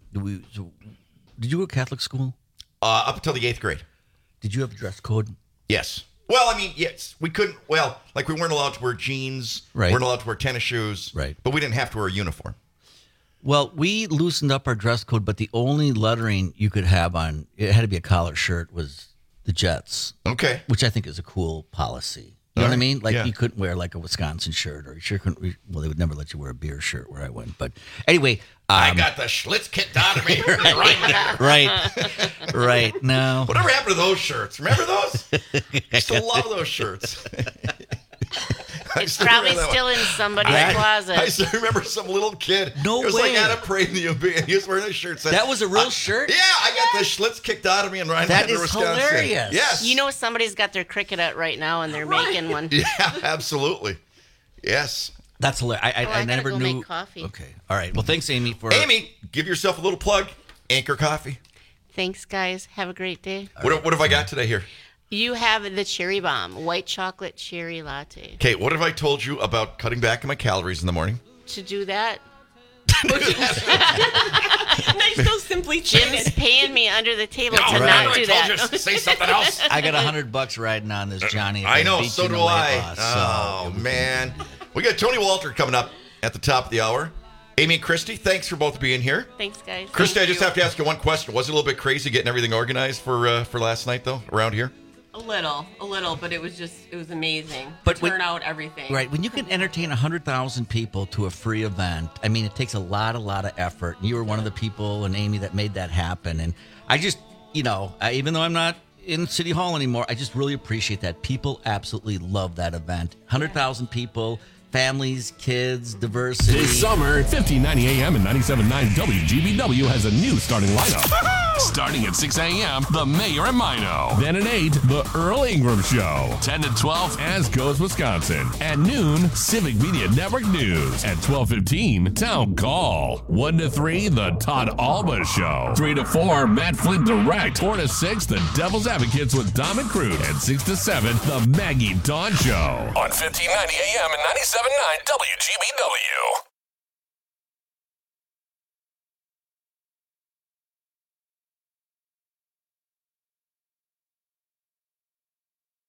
Did you go to Catholic school? Up until the 8th grade. Did you have a dress code? Yes. Well, I mean, yes. We couldn't. Well, like we weren't allowed to wear jeans. Right. Weren't allowed to wear tennis shoes. Right. But we didn't have to wear a uniform. Well, we loosened up our dress code, but the only lettering you could have on it had to be a collar shirt was the Jets. Okay. Which I think is a cool policy. You know what I All right. mean? Like Yeah. you couldn't wear like a Wisconsin shirt, or you sure couldn't. Well, they would never let you wear a beer shirt where I went. But anyway, I got the Schlitz kicked out of me. right there. right. No, Whatever happened to those shirts? Remember those? I still love those shirts. It's probably still in somebody's closet. I still remember some little kid. No it was way. like at a parade in the UB, and he was wearing a shirt. Said, that was a real shirt. Yeah, I got the Schlitz kicked out of me in Rhinelander, That is Wisconsin. hilarious. Yes. You know somebody's got their cricket out right now and they're making one. Yeah, absolutely. Yes. That's hilarious. I gotta never go knew. make coffee. Okay. All right. Well, thanks, Amy, for Amy, give yourself a little plug. Anchor Coffee. Thanks, guys. Have a great day. What have I got today here? You have the Cherry Bomb, white chocolate cherry latte. Okay, what have I told you about cutting back on my calories in the morning? To do that, Nice, so simply Jim's stated. paying me under the table to right. not do I that. told you to say something else. I got $100 riding on this, Johnny. if I know, beat so you in do the weight I. loss, Oh, man. We got Tony Walter coming up at the top of the hour. Amy and Christy, thanks for both being here. Thanks, guys. Christy, Thank I just you. have to ask you one question. Was it a little bit crazy getting everything organized for last night, though, around here? A little, but it was amazing. But Turn out everything. Right. When you can entertain 100,000 people to a free event, I mean, it takes a lot of effort. And you were one of the people, and Amy, that made that happen. And I just, even though I'm not in City Hall anymore, I just really appreciate that. People absolutely love that event. 100,000 people, families, kids, diversity. This summer, 1590 AM and 97.9 WGBW has a new starting lineup. Starting at 6 a.m., The Mayor and Mino. Then at 8, The Earl Ingram Show. 10 to 12, As Goes Wisconsin. At noon, Civic Media Network News. At 12:15, Town Call. 1 to 3, The Todd Alba Show. 3 to 4, Matt Flint Direct. 4 to 6, The Devil's Advocates with Dom and Crude. And 6 to 7, The Maggie Dawn Show. On 1590 AM and 97.9 WGBW.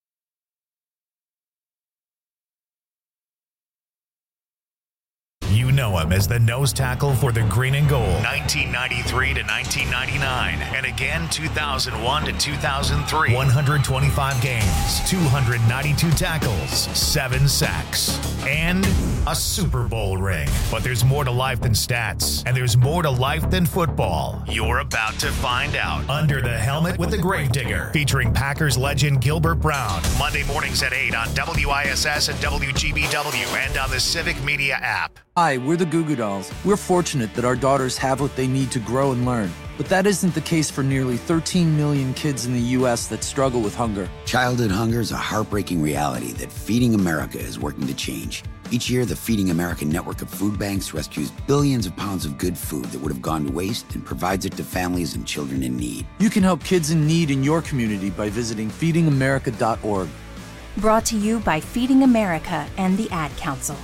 You know him as the nose tackle for the Green and Gold, 1993 to 1999, and again 2001 to 2003. 125 games, 292 tackles, 7 sacks, and a Super Bowl ring. But there's more to life than stats, and there's more to life than football. You're about to find out. Under the Helmet with the Gravedigger, featuring Packers legend Gilbert Brown. Monday mornings at 8 on WISS and WGBW and on the Civic Media app. Hi, we're the Goo Goo Dolls. We're fortunate that our daughters have what they need to grow and learn. But that isn't the case for nearly 13 million kids in the U.S. that struggle with hunger. Childhood hunger is a heartbreaking reality that Feeding America is working to change. Each year, the Feeding America network of food banks rescues billions of pounds of good food that would have gone to waste and provides it to families and children in need. You can help kids in need in your community by visiting feedingamerica.org. Brought to you by Feeding America and the Ad Council.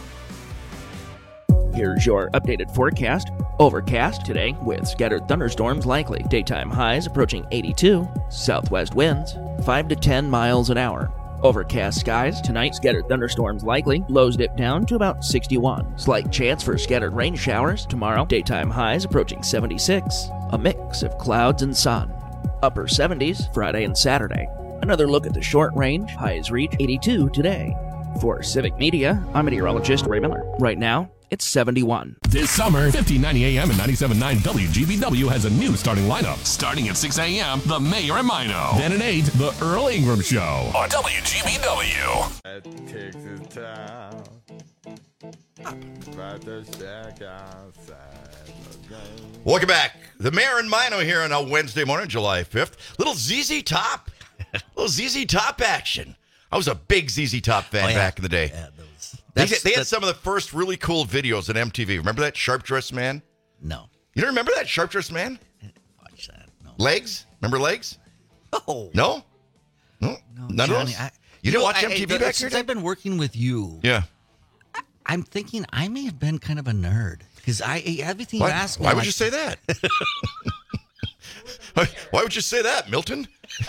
Here's your updated forecast. Overcast today with scattered thunderstorms likely. Daytime highs approaching 82. Southwest winds 5 to 10 miles an hour. Overcast skies tonight. Scattered thunderstorms likely. Lows dip down to about 61. Slight chance for scattered rain showers tomorrow. Daytime highs approaching 76. A mix of clouds and sun. Upper 70s Friday and Saturday. Another look at the short range. Highs reach 82 today. For Civic Media, I'm meteorologist Ray Miller. Right now, it's 71. This summer, 1590 AM and 97.9 WGBW has a new starting lineup. Starting at 6 a.m., The Mayor and Mino. Then at 8, The Earl Ingram Show on WGBW. It takes his time. About to check outside. Welcome back. The Mayor and Mino here on a Wednesday morning, July 5th. Little ZZ Top. Little ZZ Top action. I was a big ZZ Top fan back in the day. Yeah, they had some of the first really cool videos on MTV. Remember that Sharp Dressed Man? No. You don't remember that Sharp Dressed Man? Watch that. No. Legs? Remember Legs? Oh. No? No? None Johnny, of those? You didn't watch MTV back since here? I've been working with you. Yeah. I'm thinking I may have been kind of a nerd because everything you asked me. Why would you say that? Why would you say that, Milton?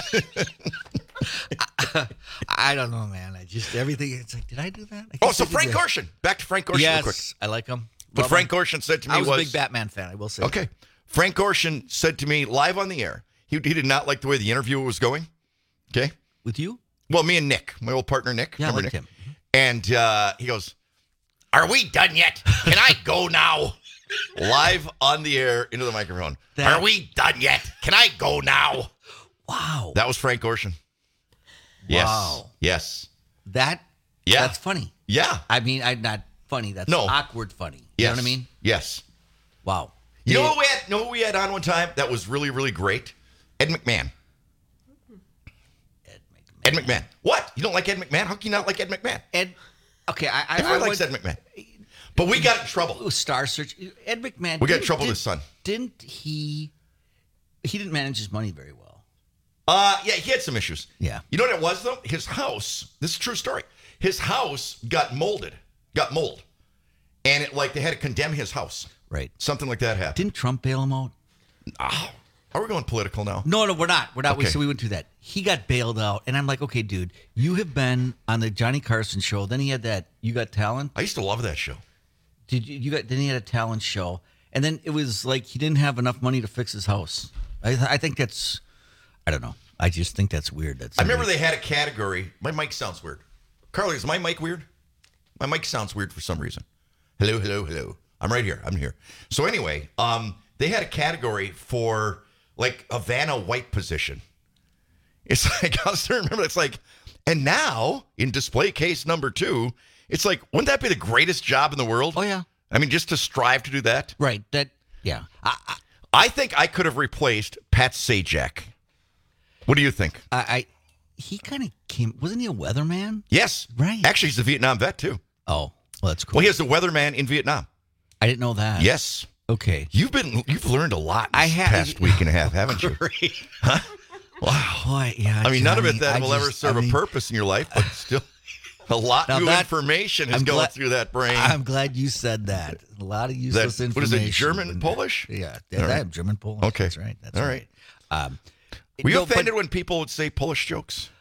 I don't know, man. I just everything. It's like, did I do that? So Frank Gorshin. Back to Frank Gorshin real quick. Yes, I like him. But Frank Gorshin said to me I was a big Batman fan, I will say. Okay. Frank Gorshin said to me live on the air, he did not like the way the interview was going. Okay. With you? Well, me and Nick, my old partner Nick. Yeah, I remember liked Nick? him. And he goes, "Are we done yet? Can I go now?" Live on the air into the microphone. Are we done yet? Can I go now? Wow. That was Frank Gorshin. Yes. Wow. Yes. That's funny. Yeah. I mean, I'm not funny. That's awkward funny. You know what I mean? Yes. Wow. You know what we had on one time that was really, really great? Ed McMahon. Ed McMahon. What? You don't like Ed McMahon? How can you not like Ed McMahon? Okay, Everyone likes Ed McMahon. But we got in trouble. Star Search. Ed McMahon. We got in trouble with his son. Didn't he? He didn't manage his money very well. Yeah, he had some issues. Yeah. You know what it was, though? His house, this is a true story. His house got mold. And they had to condemn his house. Right. Something like that happened. Didn't Trump bail him out? Oh, are we going political now? No, we're not. Okay. So we went through that. He got bailed out. And I'm like, okay, dude, you have been on the Johnny Carson show. Then he had that You Got Talent. I used to love that show. Then he had a talent show. And then it was like he didn't have enough money to fix his house. I think that's, I don't know. I just think that's weird. I remember they had a category. My mic sounds weird. Carly, is my mic weird? My mic sounds weird for some reason. Hello, hello, hello. I'm right here. I'm here. So anyway, they had a category for like a Vanna White position. It's like, I still remember, it's like, and now in display case number 2, it's like, wouldn't that be the greatest job in the world? Oh, yeah. I mean, just to strive to do that. Right. Yeah. I think I could have replaced Pat Sajak. What do you think? He kind of came, wasn't he a weatherman? Yes. Right. Actually, he's a Vietnam vet, too. Oh, well, that's cool. Well, he was the weatherman in Vietnam. I didn't know that. Yes. Okay. You've learned a lot this past week and a half, haven't you? Huh? Wow. Boy, yeah. I mean, none of it Johnny, that will ever serve a purpose in your life, but still a lot of information is going through that brain. I'm glad you said that. A lot of useless information. What is it, German, Polish? Yeah. All right. I have German, Polish. Okay. That's right. All right. Were you offended when people would say Polish jokes?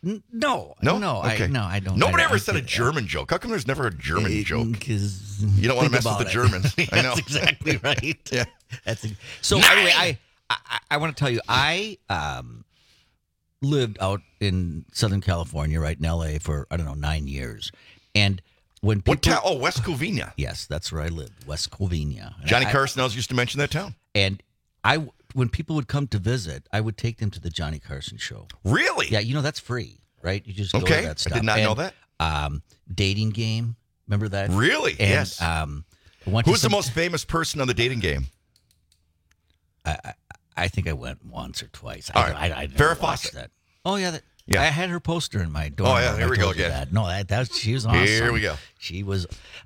No. Okay. I don't. Nobody I ever said a get that. German joke. How come there's never a German joke? Because you don't want to mess with the Germans. I know. That's exactly right. Yeah. So anyway, I want to tell you, I lived out in Southern California, right in LA for 9 years, and when people, what town? Oh, West Covina. Yes, that's where I lived, West Covina. And Johnny Carson always used to mention that town. And when people would come to visit, I would take them to the Johnny Carson show. Really? Yeah, that's free, right? You just go to that stuff. I did not know that. Dating Game, remember that? Really? And, yes. Who's the most famous person on the Dating Game? I think I went once or twice. All right. I never Farrah watched Fawcett. that. Oh yeah, Yeah. I had her poster in my dorm. Oh, yeah, here I we go told you again. that. No, she was awesome. Here we go. She was.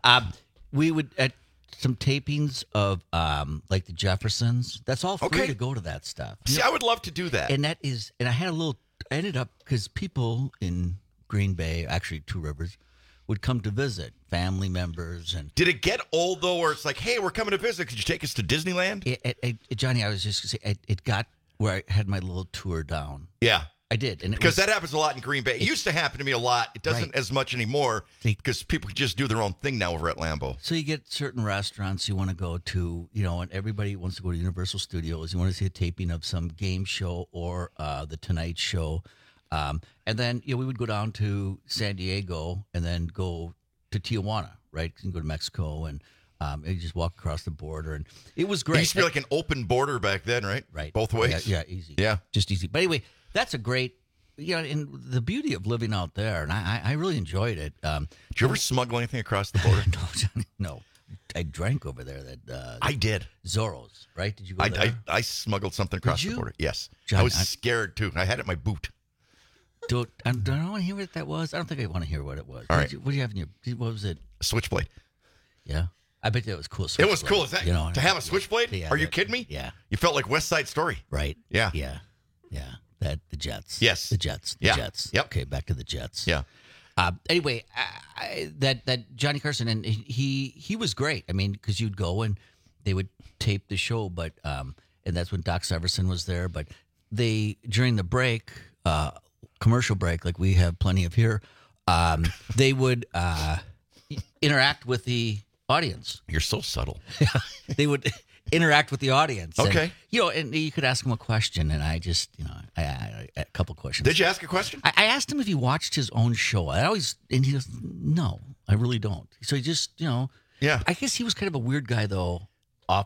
We would at some tapings of like the Jeffersons. That's all free to go to that stuff. See, I would love to do that. And I had I ended up because people in Green Bay, actually Two Rivers, would come to visit, family members, and Did it get old though, where it's like, hey, we're coming to visit. Could you take us to Disneyland? Johnny, I was just gonna say it got where I had my little tour down. Yeah. I did, and Because that happens a lot in Green Bay. It used to happen to me a lot. It doesn't as much anymore because people just do their own thing now over at Lambeau. So you get certain restaurants you want to go to, and everybody wants to go to Universal Studios. You want to see a taping of some game show or the Tonight Show. And then we would go down to San Diego and then go to Tijuana, right? You can go to Mexico and you just walk across the border. And it was great. It used to be like an open border back then, right? Right. Both ways? Yeah, easy. Yeah. Just easy. But anyway, that's a great, and the beauty of living out there, and I really enjoyed it. Did you ever smuggle anything across the border? No, Johnny, no. I drank over there. I did. Zorro's, right? Did you go there? I smuggled something across the border. Yes. John, I was scared, too. I had it in my boot. Do I want to hear what that was? I don't think I want to hear what it was. All right. What do you have in your, what was it? A switchblade. Yeah. I bet that was cool. It was cool. Is that, to have a switchblade? Yeah, Are you kidding me? Yeah. You felt like West Side Story. Right. Yeah. Yeah. The Jets. Yes. The Jets. Yeah. Jets. Yep. Okay, back to the Jets. Yeah. Anyway, that Johnny Carson, and he was great. I mean, because you'd go and they would tape the show, but and that's when Doc Severinsen was there. But they during the break, commercial break, like we have plenty of here, they would interact with the audience. You're so subtle. They would interact with the audience. Okay. And you could ask him a question, and I just, I a couple questions. Did you ask a question? I asked him if he watched his own show. And he goes, no, I really don't. So he just, yeah. I guess he was kind of a weird guy though. Who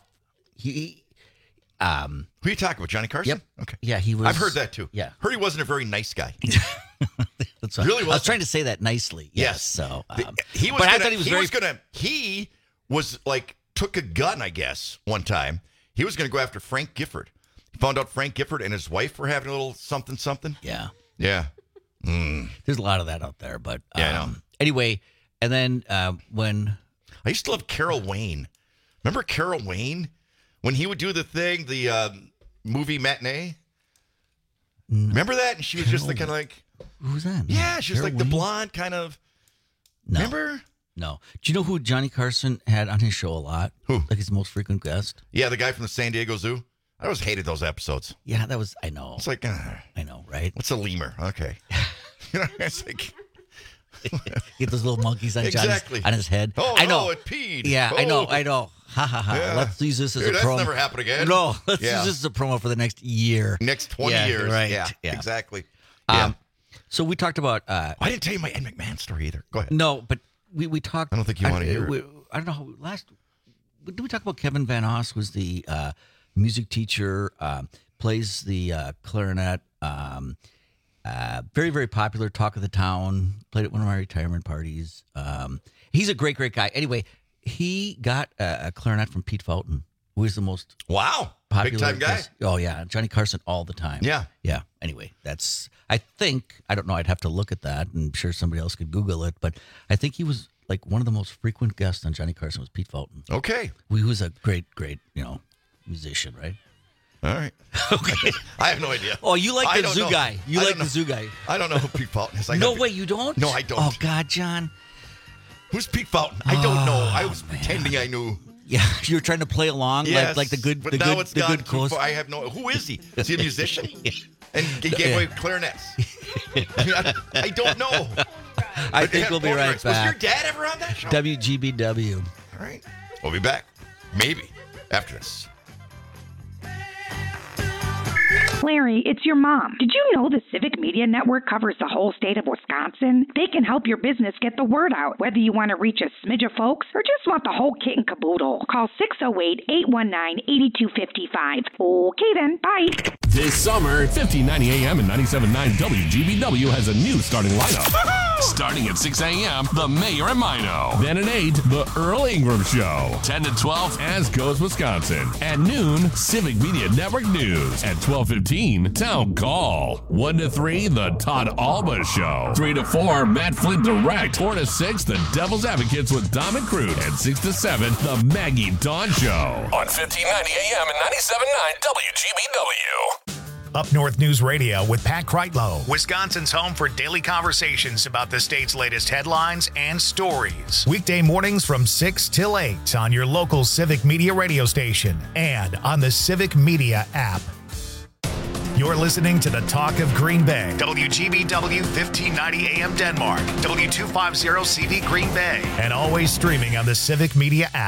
are you talking about, Johnny Carson? Yep. Okay. Yeah, he was. I've heard that too. Yeah. Heard he wasn't a very nice guy. That's right. Really I was trying to say that nicely. Yes. So, he was. but I thought he was He was like took a gun, I guess, one time. He was going to go after Frank Gifford. He found out Frank Gifford and his wife were having a little something. Yeah. Yeah. There's a lot of that out there, but Yeah, I know. Anyway, and then when I used to love Carol Wayne. Remember Carol Wayne when he would do the thing, the movie matinee? Remember that? And she was just kind of like, who's that? Yeah, she was Carol like the Wayne? blonde kind of. No. Remember? No. Do you know who Johnny Carson had on his show a lot? Who? Like his most frequent guest? Yeah, the guy from the San Diego Zoo. I always hated those episodes. Yeah, that was, I know. It's like, I know, right? What's a lemur? Okay. It's like. Get those little monkeys on Exactly. on his head. Oh, I know. no, it peed. Yeah, I know. Oh. Ha, ha, ha. Yeah. Let's use this as Dude, a that's promo. never happened again. No, let's Yeah. use this as a promo for the next year. Next 20 Yeah, years. right. Yeah, Yeah. exactly. Yeah. So we talked about. I didn't tell you my Ed McMahon story either. Go ahead. No, but we talked. I don't think you want to hear it. I don't know how did we talk about Kevin Van Os was the music teacher, plays the clarinet, very, very popular, talk of the town, played at one of my retirement parties. He's a great, great guy. Anyway, he got a clarinet from Pete Fountain, who is the most Wow. popular. Big time guy. Oh, yeah. Johnny Carson all the time. Yeah. Yeah. Anyway, I don't know, I'd have to look at that. I'm sure somebody else could Google it, but I think he was like one of the most frequent guests on Johnny Carson was Pete Fountain. Okay. He was a great, great, musician, right? All right. Okay. I have no idea. Oh, you like I the don't zoo know. guy. You I like don't know. the zoo guy. I don't know who Pete Fountain is. No way, you don't? No, I don't. Oh, God, John. Who's Pete Fountain? I don't know. I was pretending I knew. Yeah, you were trying to play along Yes, like the good, but the now good, it's the gone good too coast. far. I have no. Who is he? Is he a musician? And he gave away clarinets. I don't know. I think we'll be right back. Was your dad ever on that show? WGBW. All right. We'll be back. Maybe. After this. Larry, it's your mom. Did you know the Civic Media Network covers the whole state of Wisconsin? They can help your business get the word out, whether you want to reach a smidge of folks or just want the whole kit and caboodle. Call 608-819-8255. Okay then, bye. This summer, 1590 AM and 97.9 WGBW has a new starting lineup. Starting at 6 a.m., The Mayor and Mino. Then at 8, The Earl Ingram Show. 10 to 12, As Goes Wisconsin. At noon, Civic Media Network News. At 12:15, Town Call. 1 to 3, The Todd Alba Show. 3 to 4, Matt Flint Direct. 4 to 6, The Devil's Advocates with Dom and Crude. And 6 to 7, The Maggie Dawn Show. On 1590 AM and 97.9 WGBW. Up North News Radio with Pat Kreitlow, Wisconsin's home for daily conversations about the state's latest headlines and stories. Weekday mornings from 6 till 8 on your local Civic Media radio station and on the Civic Media app. You're listening to the Talk of Green Bay. WGBW 1590 AM Denmark, W250 CV Green Bay, and always streaming on the Civic Media app.